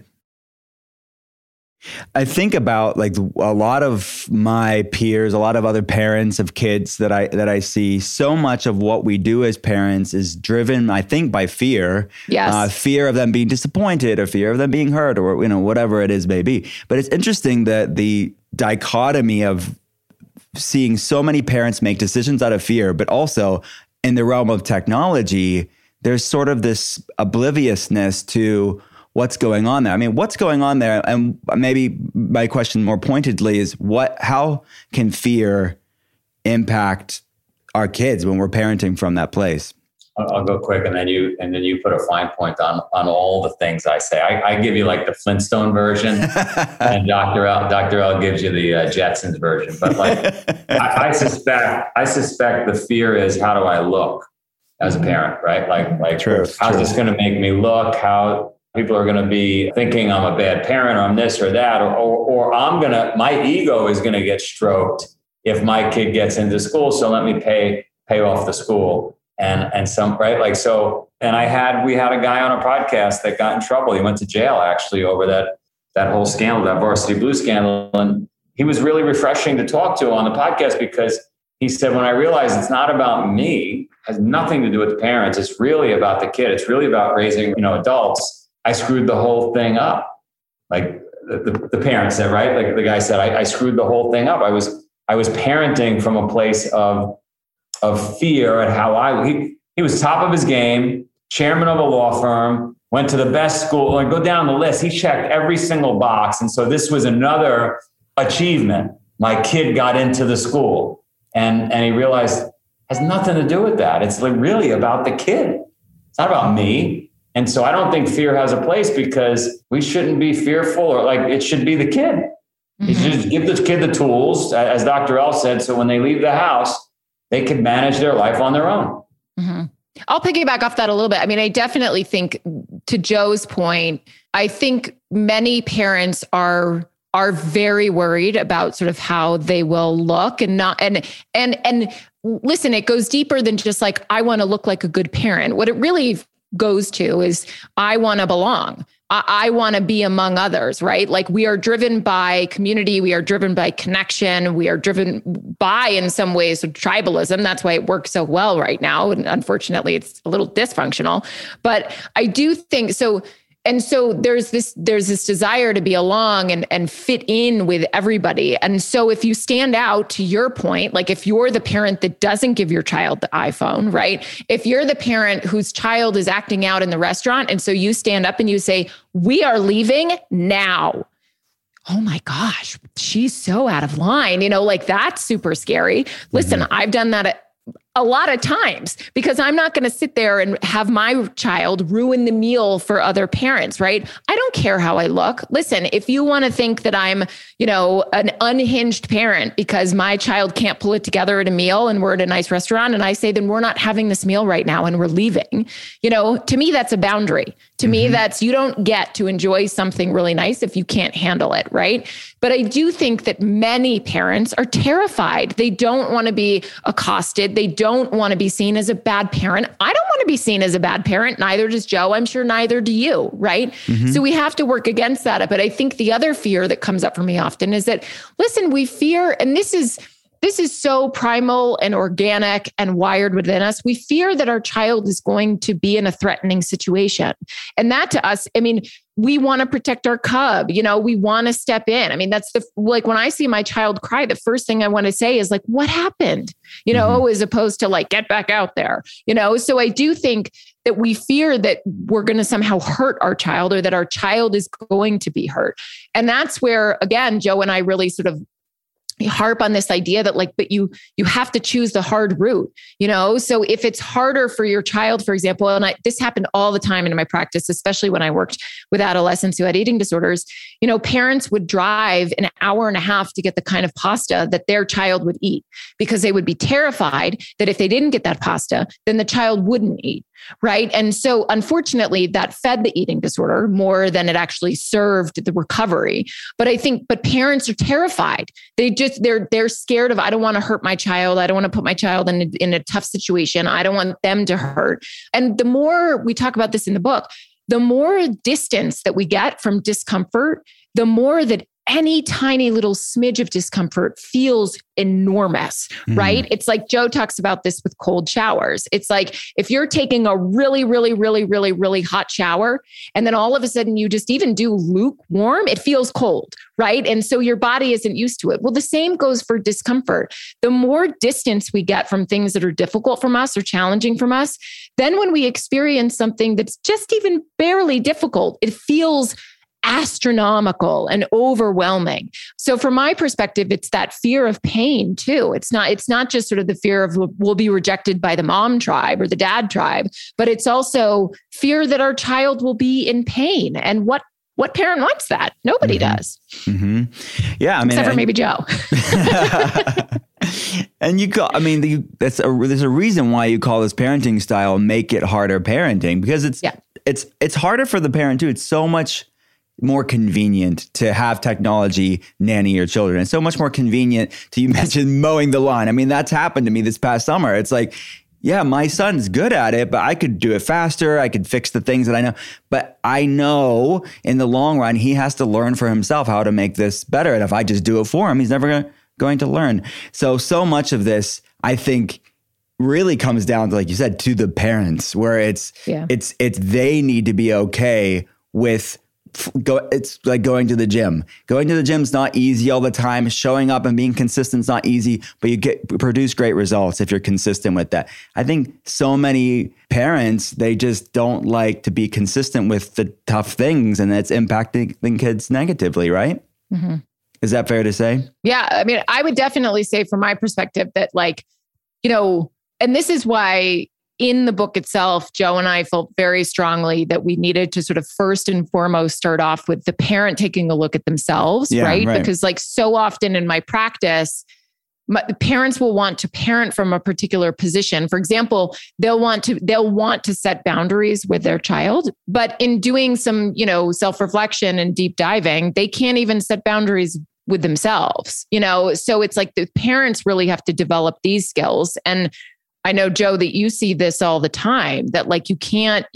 I think about like a lot of my peers, a lot of other parents of kids that I see. So much of what we do as parents is driven, I think, by fear. Yes. Fear of them being disappointed or fear of them being hurt or, whatever it is may be. But it's interesting that the dichotomy of seeing so many parents make decisions out of fear, but also in the realm of technology, there's sort of this obliviousness to what's going on there. I mean, what's going on there? And maybe my question more pointedly is how can fear impact our kids when we're parenting from that place? I'll go quick and then you put a fine point on all the things I say. I give you like the Flintstone version and Dr. L gives you the Jetsons version. But like, I suspect the fear is, how do I look as a parent, right? Like True. How's this going to make me look? How people are going to be thinking I'm a bad parent or I'm this or that, or my ego is going to get stroked if my kid gets into school. So let me pay off the school and some, right? Like, so, and we had a guy on a podcast that got in trouble. He went to jail actually over that whole scandal, that Varsity Blues scandal. And he was really refreshing to talk to on the podcast because he said, when I realized it's not about me, it has nothing to do with the parents. It's really about the kid. It's really about raising, adults. I screwed the whole thing up. Like the parents said, right? Like the guy said, I screwed the whole thing up. I was parenting from a place of fear at how he was top of his game, chairman of a law firm, went to the best school, and go down the list. He checked every single box. And so this was another achievement. My kid got into the school and he realized it has nothing to do with that. It's like really about the kid. It's not about me. And so I don't think fear has a place because we shouldn't be fearful, or like it should be the kid. Mm-hmm. You should just give the kid the tools, as Dr. L said, so when they leave the house, they can manage their life on their own. Mm-hmm. I'll piggyback off that a little bit. I mean, I definitely think, to Joe's point, I think many parents are very worried about sort of how they will look and listen, it goes deeper than just like, I want to look like a good parent. What it really goes to is, I want to belong. I want to be among others, right? Like, we are driven by community. We are driven by connection. We are driven by, in some ways, tribalism. That's why it works so well right now. And unfortunately, it's a little dysfunctional, but I do think so. And so there's this desire to be along and fit in with everybody. And so if you stand out, to your point, like if you're the parent that doesn't give your child the iPhone, right? If you're the parent whose child is acting out in the restaurant, and so you stand up and you say, we are leaving now. Oh my gosh, she's so out of line. Like, that's super scary. Listen, I've done that a lot of times, because I'm not going to sit there and have my child ruin the meal for other parents, right? I don't care how I look. Listen, if you want to think that I'm, an unhinged parent because my child can't pull it together at a meal and we're at a nice restaurant and I say, then we're not having this meal right now and we're leaving, to me, that's a boundary. To me, that's, you don't get to enjoy something really nice if you can't handle it, right? But I do think that many parents are terrified. They don't want to be accosted. They don't want to be seen as a bad parent. I don't want to be seen as a bad parent. Neither does Joe. I'm sure neither do you, right? Mm-hmm. So we have to work against that. But I think the other fear that comes up for me often is that, listen, we fear, and this is so primal and organic and wired within us. We fear that our child is going to be in a threatening situation. And that, to us, I mean, we want to protect our cub. You know, we want to step in. I mean, that's like when I see my child cry, the first thing I want to say is like, what happened? You know, as opposed to like, get back out there, you know? So I do think that we fear that we're going to somehow hurt our child or that our child is going to be hurt. And that's where, again, Joe and I really sort of harp on this idea that like, but you have to choose the hard route, you know? So if it's harder for your child, for example, and this happened all the time in my practice, especially when I worked with adolescents who had eating disorders, you know, parents would drive an hour and a half to get the kind of pasta that their child would eat because they would be terrified that if they didn't get that pasta, then the child wouldn't eat. Right. And so unfortunately that fed the eating disorder more than it actually served the recovery. But parents are terrified. They're scared of, I don't want to hurt my child. I don't want to put my child in a tough situation. I don't want them to hurt. And the more we talk about this in the book, the more distance that we get from discomfort, the more that any tiny little smidge of discomfort feels enormous, right? It's like Joe talks about this with cold showers. It's like if you're taking a really, really, really, really, really hot shower, and then all of a sudden you just even do lukewarm, it feels cold, right? And so your body isn't used to it. Well, the same goes for discomfort. The more distance we get from things that are difficult from us or challenging from us, then when we experience something that's just even barely difficult, it feels astronomical and overwhelming. So from my perspective, it's that fear of pain too. It's not just sort of the fear of we'll be rejected by the mom tribe or the dad tribe, but it's also fear that our child will be in pain. And what parent wants that? Nobody does. Yeah. I mean, except for maybe Joe. And there's a reason why you call this parenting style, make it harder parenting, because it's harder for the parent too. It's so much more convenient to have technology nanny your children. It's so much more convenient to, you mentioned mowing the lawn. I mean, that's happened to me this past summer. It's like, yeah, my son's good at it, but I could do it faster. I could fix the things that I know. But I know in the long run, he has to learn for himself how to make this better. And if I just do it for him, he's never going to learn. So much of this, I think, really comes down to, like you said, to the parents, where it's they need to be okay with it's like going to the gym. Going to the gym is not easy all the time. Showing up and being consistent is not easy, but you produce great results if you're consistent with that. I think so many parents, they just don't like to be consistent with the tough things, and it's impacting the kids negatively, right? Mm-hmm. Is that fair to say? Yeah. I mean, I would definitely say from my perspective that, like, you know, and this is why in the book itself, Joe and I felt very strongly that we needed to sort of first and foremost start off with the parent taking a look at themselves, right? Because like so often in my practice, the parents will want to parent from a particular position. For example, they'll want to set boundaries with their child, but in doing some, you know, self-reflection and deep diving, they can't even set boundaries with themselves, you know? So it's like the parents really have to develop these skills. And I know, Joe, that you see this all the time, that like, you can't,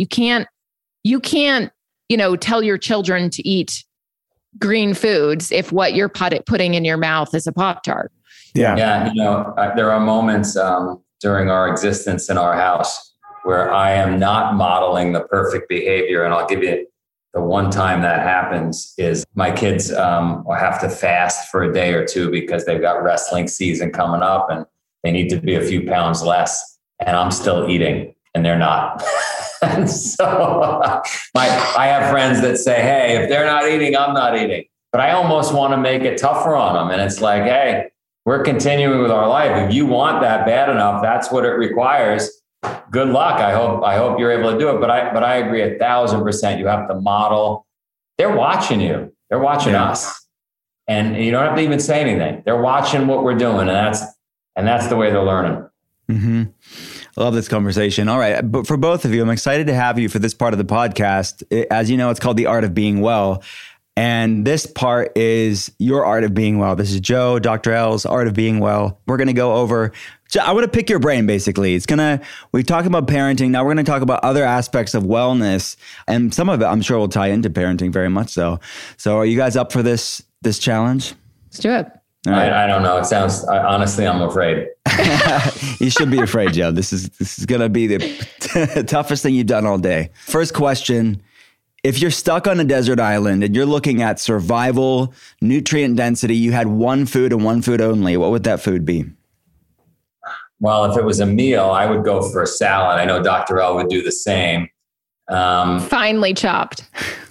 you know, tell your children to eat green foods if what you're putting in your mouth is a Pop-Tart. Yeah. You know, there are moments during our existence in our house where I am not modeling the perfect behavior. And I'll give you the one time that happens is my kids will have to fast for a day or two because they've got wrestling season coming up and they need to be a few pounds less, and I'm still eating and they're not. And so I have friends that say, hey, if they're not eating, I'm not eating. But I almost want to make it tougher on them. And it's like, hey, we're continuing with our life. If you want that bad enough, that's what it requires. Good luck. I hope you're able to do it. But I agree 1,000%. You have to model. They're watching you. They're watching us. And you don't have to even say anything. They're watching what we're doing. And that's the way they're learning. Mm-hmm. I love this conversation. All right. But for both of you, I'm excited to have you for this part of the podcast. As you know, it's called The Art of Being Well. And this part is your art of being well. This is Joe, Dr. L's Art of Being Well. We're going to go over, I want to pick your brain, basically. We talk about parenting. Now we're going to talk about other aspects of wellness. And some of it, I'm sure, will tie into parenting very much so. So are you guys up for this challenge? Let's do it. Right. I don't know. It sounds, honestly, I'm afraid. You should be afraid, Joe. This is going to be the toughest thing you've done all day. First question If you're stuck on a desert island and you're looking at survival, nutrient density, you had one food and one food only, what would that food be? Well, if it was a meal, I would go for a salad. I know Dr. L would do the same. Finely chopped.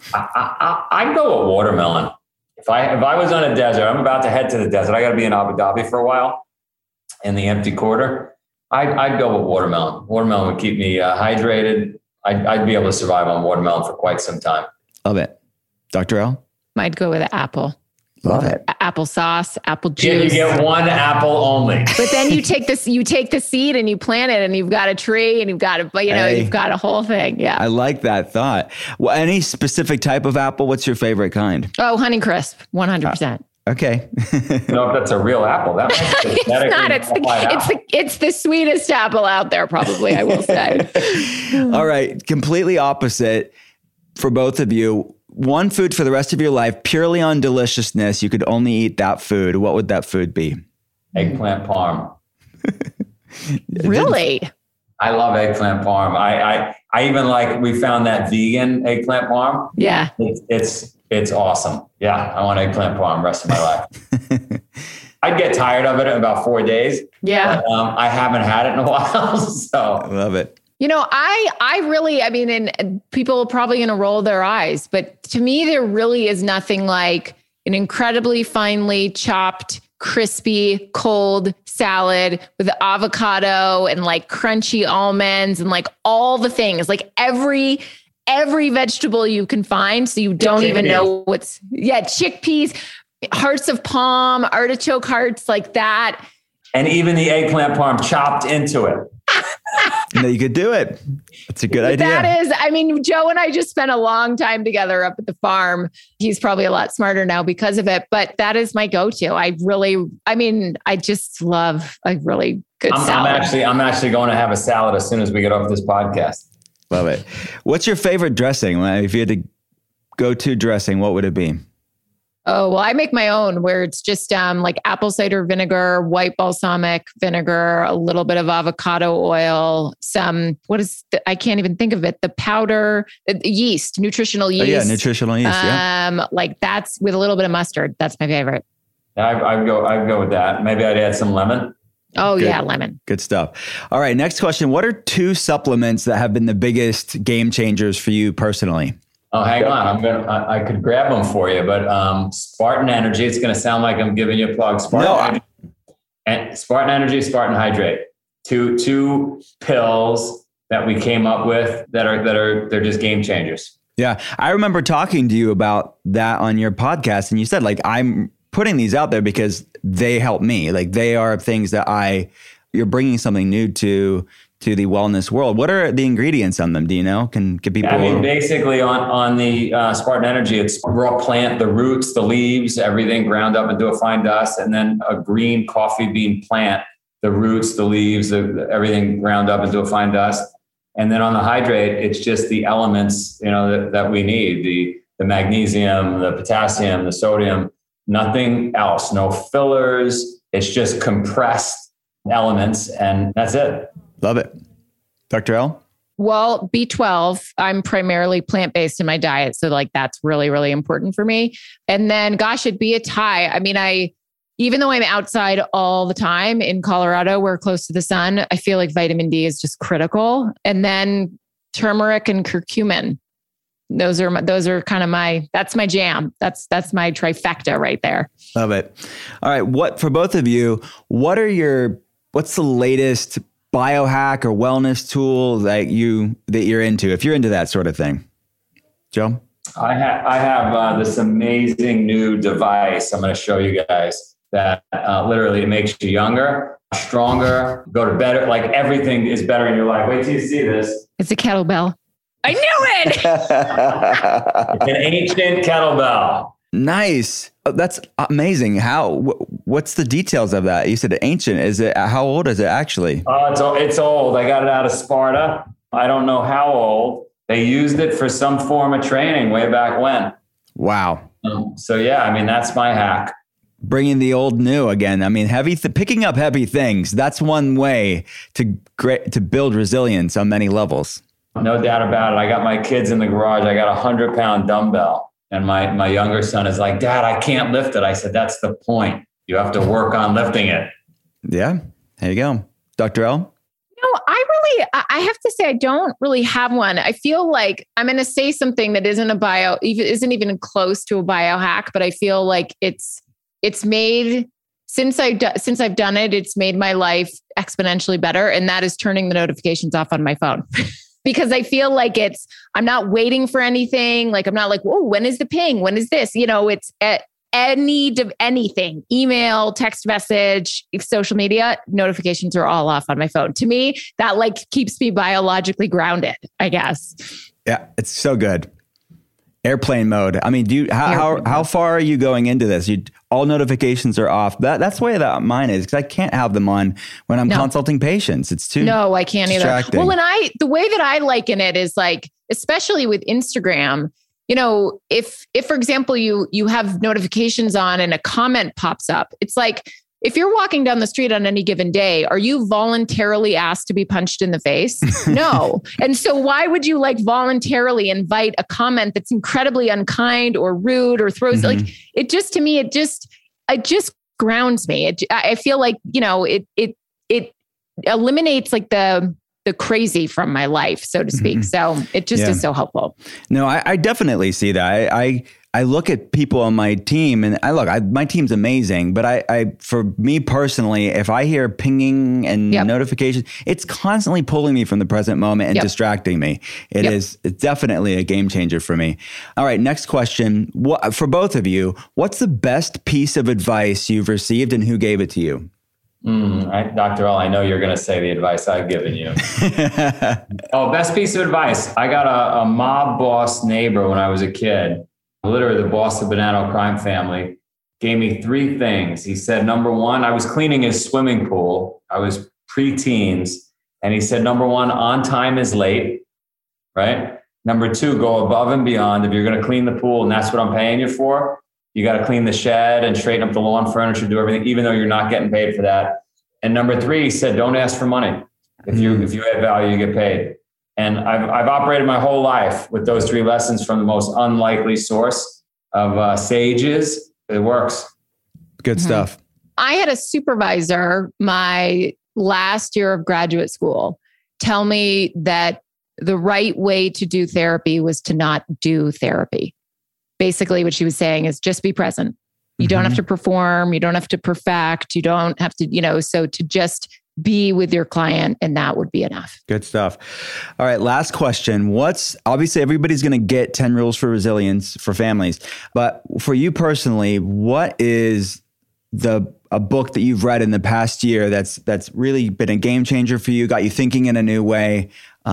I'd go with watermelon. If I was on a desert, I'm about to head to the desert. I got to be in Abu Dhabi for a while in the empty quarter. I'd go with watermelon. Watermelon would keep me hydrated. I'd be able to survive on watermelon for quite some time. Love it. Dr. L? I'd go with apple. Love it. Applesauce, apple juice. Yeah, you get one apple only. But then you take the seed and you plant it and you've got a tree and you've got you've got a whole thing. Yeah. I like that thought. Well, any specific type of apple? What's your favorite kind? Oh, Honeycrisp, 100%. Okay. No, if that's a real apple, that might It's the sweetest apple out there, probably, I will say. All right. Completely opposite for both of you. One food for the rest of your life, purely on deliciousness. You could only eat that food. What would that food be? Eggplant parm. Really? I love eggplant parm. I even we found that vegan eggplant parm. Yeah. It's awesome. Yeah. I want eggplant parm the rest of my life. I'd get tired of it in about 4 days. Yeah. But, I haven't had it in a while. So I love it. I really, and people are probably going to roll their eyes, but to me, there really is nothing like an incredibly finely chopped, crispy, cold salad with avocado and crunchy almonds and all the things, every vegetable you can find. So you don't even know chickpeas, hearts of palm, artichoke hearts like that. And even the eggplant parm chopped into it. You could do it. That's a good idea. That is, Joe and I just spent a long time together up at the farm. He's probably a lot smarter now because of it, but that is my go-to. I just love a really good salad. I'm actually going to have a salad as soon as we get off this podcast. Love it. What's your favorite dressing? If you had to go to dressing, what would it be? Oh, well, I make my own where it's just apple cider vinegar, white balsamic vinegar, a little bit of avocado oil, I can't even think of it. The powder, yeast, nutritional yeast. Oh, yeah, nutritional yeast. That's with a little bit of mustard. That's my favorite. I'd go with that. Maybe I'd add some lemon. Oh, yeah, lemon. Good stuff. All right, next question. What are 2 supplements that have been the biggest game changers for you personally? Oh, hang on. I could grab them for you, but Spartan Energy, it's going to sound like I'm giving you a plug. Spartan Energy, Spartan Hydrate. Two pills that we came up with they're just game changers. Yeah. I remember talking to you about that on your podcast, and you said I'm putting these out there because they help me. They are things that you're bringing something new to the wellness world. What are the ingredients on them? Do you know? Can people? Basically on the Spartan Energy, it's raw plant, the roots, the leaves, everything ground up into a fine dust, and then a green coffee bean plant, the roots, the leaves, everything ground up into a fine dust. And then on the hydrate, it's just the elements, that we need, the magnesium, the potassium, the sodium, nothing else, no fillers. It's just compressed elements, and that's it. Love it. Dr. L? Well, B12, I'm primarily plant-based in my diet. So that's really, really important for me. And then it'd be a tie. Even though I'm outside all the time in Colorado, we're close to the sun, I feel like vitamin D is just critical. And then turmeric and curcumin. Those are kind of that's my jam. That's my trifecta right there. Love it. All right. For both of you, what's the latest biohack or wellness tool that you're into, if you're into that sort of thing? Joe? I have this amazing new device I'm going to show you guys that literally it makes you younger, stronger, go to better. Everything is better in your life. Wait till you see this. It's a kettlebell. I knew it. An ancient kettlebell. Nice. Oh, that's amazing. What's the details of that? You said ancient. How old is it actually? It's old. I got it out of Sparta. I don't know how old. They used it for some form of training way back when. Wow. That's my hack. Bringing the old new again. Picking up heavy things. That's one way to build resilience on many levels. No doubt about it. I got my kids in the garage. I got a 100-pound dumbbell. And my younger son is like, Dad, I can't lift it. I said, that's the point. You have to work on lifting it. Yeah. There you go. Dr. L? No, I have to say, I don't really have one. I feel like I'm going to say something that isn't even close to a biohack, but I feel like it's made, since I've done it, it's made my life exponentially better. And that is turning the notifications off on my phone. Because I feel like I'm not waiting for anything. Like, I'm not like, whoa, when is the ping? When is this? It's at anything, email, text message, social media, notifications are all off on my phone. To me, that like keeps me biologically grounded, I guess. Yeah, it's so good. Airplane mode. I mean, how far are you going into this? All notifications are off. That's the way that mine is, because I can't have them on when I'm consulting patients. It's too I can't distracting. Either. Well, the way that I liken it is like, especially with Instagram, if for example, you have notifications on and a comment pops up, it's like, if you're walking down the street on any given day, are you voluntarily asked to be punched in the face? No. And so why would you like voluntarily invite a comment that's incredibly unkind or rude or throws like it just, to me, it just grounds me. I feel like, it eliminates like the crazy from my life, so to speak. So it just is so helpful. No, I definitely see that. I look at people on my team and my team's amazing, but I for me personally, if I hear pinging and notifications, it's constantly pulling me from the present moment and distracting me. It's definitely a game changer for me. All right, next question. For both of you, what's the best piece of advice you've received and who gave it to you? Dr. L, I know you're going to say the advice I've given you. Best piece of advice. I got a mob boss neighbor when I was a kid. Literally, the boss of Bonanno crime family gave me 3 things. He said, number 1, I was cleaning his swimming pool. I was pre-teens. And he said, number 1, on time is late, right? Number 2, go above and beyond. If you're going to clean the pool and that's what I'm paying you for, you got to clean the shed and straighten up the lawn furniture, do everything, even though you're not getting paid for that. And number 3, he said, don't ask for money. If you add value, you get paid. And I've operated my whole life with those 3 lessons from the most unlikely source of sages. It works. Good stuff. I had a supervisor my last year of graduate school tell me that the right way to do therapy was to not do therapy. Basically, what she was saying is just be present. You don't have to perform. You don't have to perfect. You don't have to, so to just be with your client, and that would be enough. Good stuff. All right. Last question. Obviously everybody's going to get 10 rules for resilience for families, but for you personally, what is a book that you've read in the past year that's really been a game changer for you, got you thinking in a new way?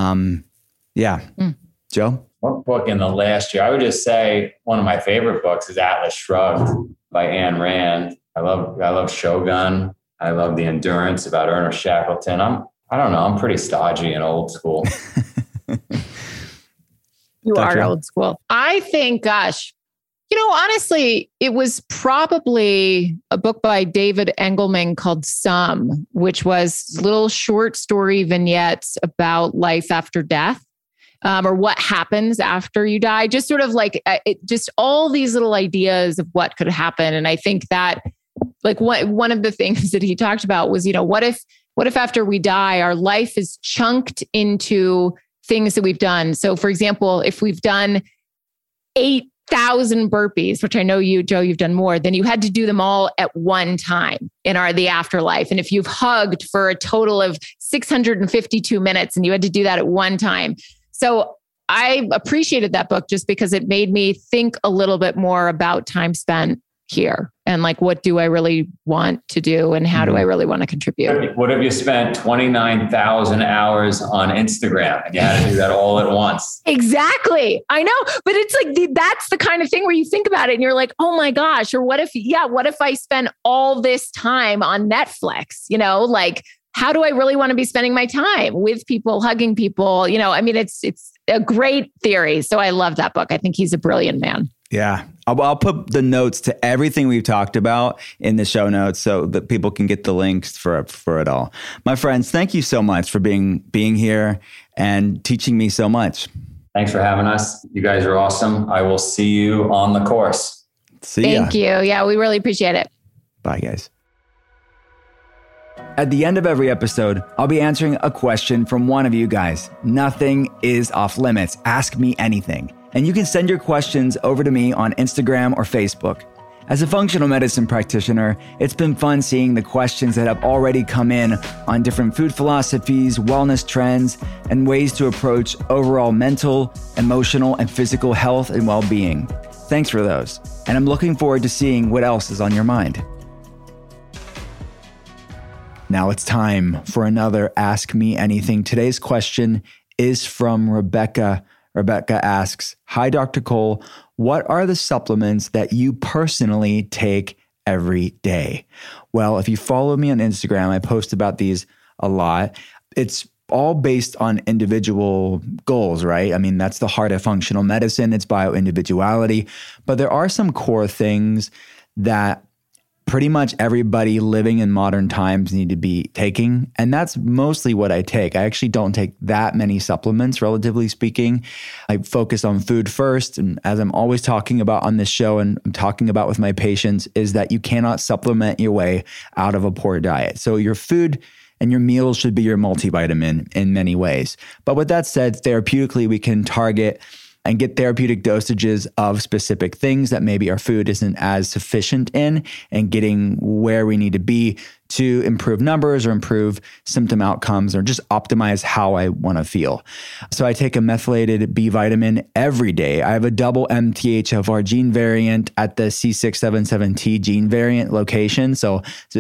Joe? One book in the last year, I would just say one of my favorite books is Atlas Shrugged by Ayn Rand. I love Shogun. I love The Endurance about Ernest Shackleton. I don't know. I'm pretty stodgy and old school. You are old school. I think, honestly, it was probably a book by David Engelman called Some, which was little short story vignettes about life after death. Or what happens after you die, just sort of like just all these little ideas of what could happen. And I think that like one of the things that he talked about was, what if after we die, our life is chunked into things that we've done. So for example, if we've done 8,000 burpees, which I know you, Joe, you've done more, then you had to do them all at one time in the afterlife. And if you've hugged for a total of 652 minutes and you had to do that at one time. So I appreciated that book just because it made me think a little bit more about time spent here and like, what do I really want to do and how do I really want to contribute? What if you spent 29,000 hours on Instagram and you had to do that all at once? Exactly. I know, but it's like, that's the kind of thing where you think about it and you're like, oh my gosh, or what if I spend all this time on Netflix, like, how do I really want to be spending my time with people, hugging people? It's a great theory. So I love that book. I think he's a brilliant man. Yeah. I'll put the notes to everything we've talked about in the show notes so that people can get the links for it all. My friends, thank you so much for being here and teaching me so much. Thanks for having us. You guys are awesome. I will see you on the course. See ya. Thank you. Yeah, we really appreciate it. Bye, guys. At the end of every episode, I'll be answering a question from one of you guys. Nothing is off limits. Ask me anything. And you can send your questions over to me on Instagram or Facebook. As a functional medicine practitioner, it's been fun seeing the questions that have already come in on different food philosophies, wellness trends, and ways to approach overall mental, emotional, and physical health and well-being. Thanks for those. And I'm looking forward to seeing what else is on your mind. Now it's time for another Ask Me Anything. Today's question is from Rebecca. Rebecca asks, "Hi, Dr. Cole. What are the supplements that you personally take every day?" Well, if you follow me on Instagram, I post about these a lot. It's all based on individual goals, right? I mean, that's the heart of functional medicine. It's bio-individuality. But there are some core things that pretty much everybody living in modern times need to be taking. And that's mostly what I take. I actually don't take that many supplements, relatively speaking. I focus on food first. And as I'm always talking about on this show and I'm talking about with my patients, is that you cannot supplement your way out of a poor diet. So your food and your meals should be your multivitamin in many ways. But with that said, therapeutically, we can target and get therapeutic dosages of specific things that maybe our food isn't as sufficient in, and getting where we need to be to improve numbers or improve symptom outcomes or just optimize how I want to feel. So I take a methylated B vitamin every day. I have a double MTHFR gene variant at the C677T gene variant location. So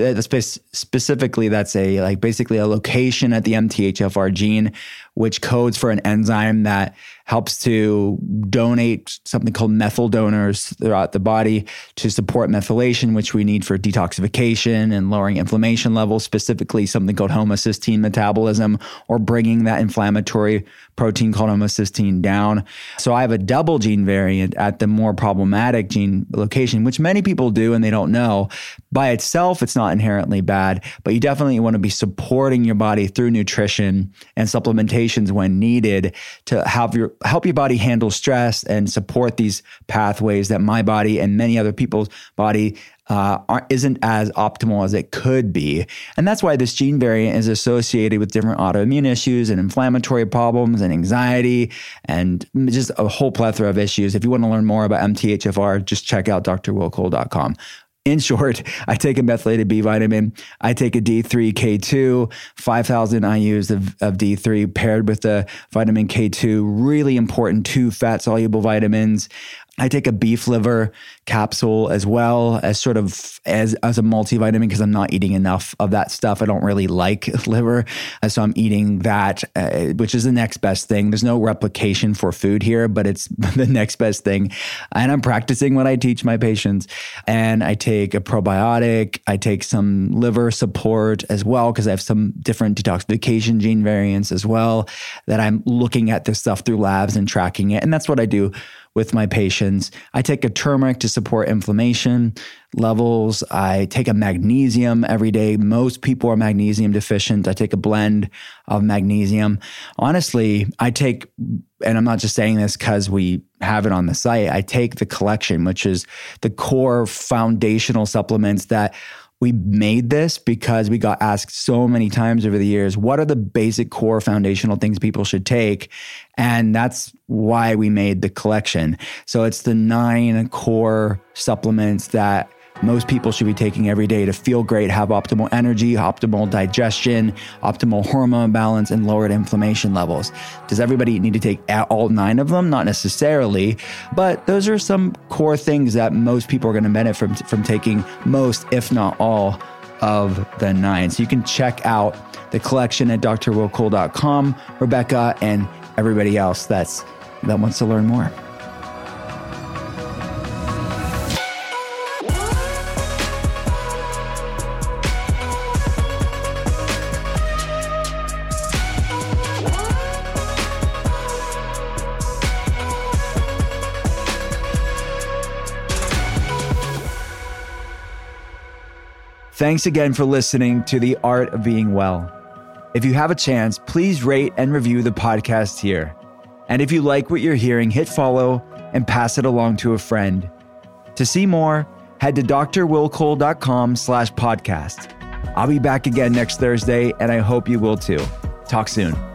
specifically, that's basically a location at the MTHFR gene, which codes for an enzyme that helps to donate something called methyl donors throughout the body to support methylation, which we need for detoxification and lowering inflammation levels, specifically something called homocysteine metabolism, or bringing that inflammatory protein called homocysteine down. So I have a double gene variant at the more problematic gene location, which many people do and they don't know. By itself, it's not inherently bad, but you definitely want to be supporting your body through nutrition and supplementations when needed to help your body handle stress and support these pathways that my body and many other people's body isn't as optimal as it could be. And that's why this gene variant is associated with different autoimmune issues and inflammatory problems and anxiety and just a whole plethora of issues. If you want to learn more about MTHFR, just check out drwillcole.com. In short, I take a methylated B vitamin. I take a D3K2, 5,000 IUs of D3 paired with the vitamin K2, really important 2 fat-soluble vitamins. I take a beef liver capsule as well as sort of as a multivitamin because I'm not eating enough of that stuff. I don't really like liver. So I'm eating that, which is the next best thing. There's no replication for food here, but it's the next best thing. And I'm practicing what I teach my patients. And I take a probiotic. I take some liver support as well because I have some different detoxification gene variants as well that I'm looking at this stuff through labs and tracking it. And that's what I do with my patients. I take a turmeric to support inflammation levels. I take a magnesium every day. Most people are magnesium deficient. I take a blend of magnesium. Honestly, I take, and I'm not just saying this because we have it on the site, I take the collection, which is the core foundational supplements that we made this because we got asked so many times over the years, what are the basic core foundational things people should take? And that's why we made the collection. So it's the 9 core supplements that most people should be taking every day to feel great, have optimal energy, optimal digestion, optimal hormone balance, and lowered inflammation levels. Does everybody need to take all 9 of them? Not necessarily, but those are some core things that most people are going to benefit from taking most, if not all, of the 9. So you can check out the collection at drwillcole.com, Rebecca, and everybody else that wants to learn more. Thanks again for listening to The Art of Being Well. If you have a chance, please rate and review the podcast here. And if you like what you're hearing, hit follow and pass it along to a friend. To see more, head to drwillcole.com/podcast. I'll be back again next Thursday, and I hope you will too. Talk soon.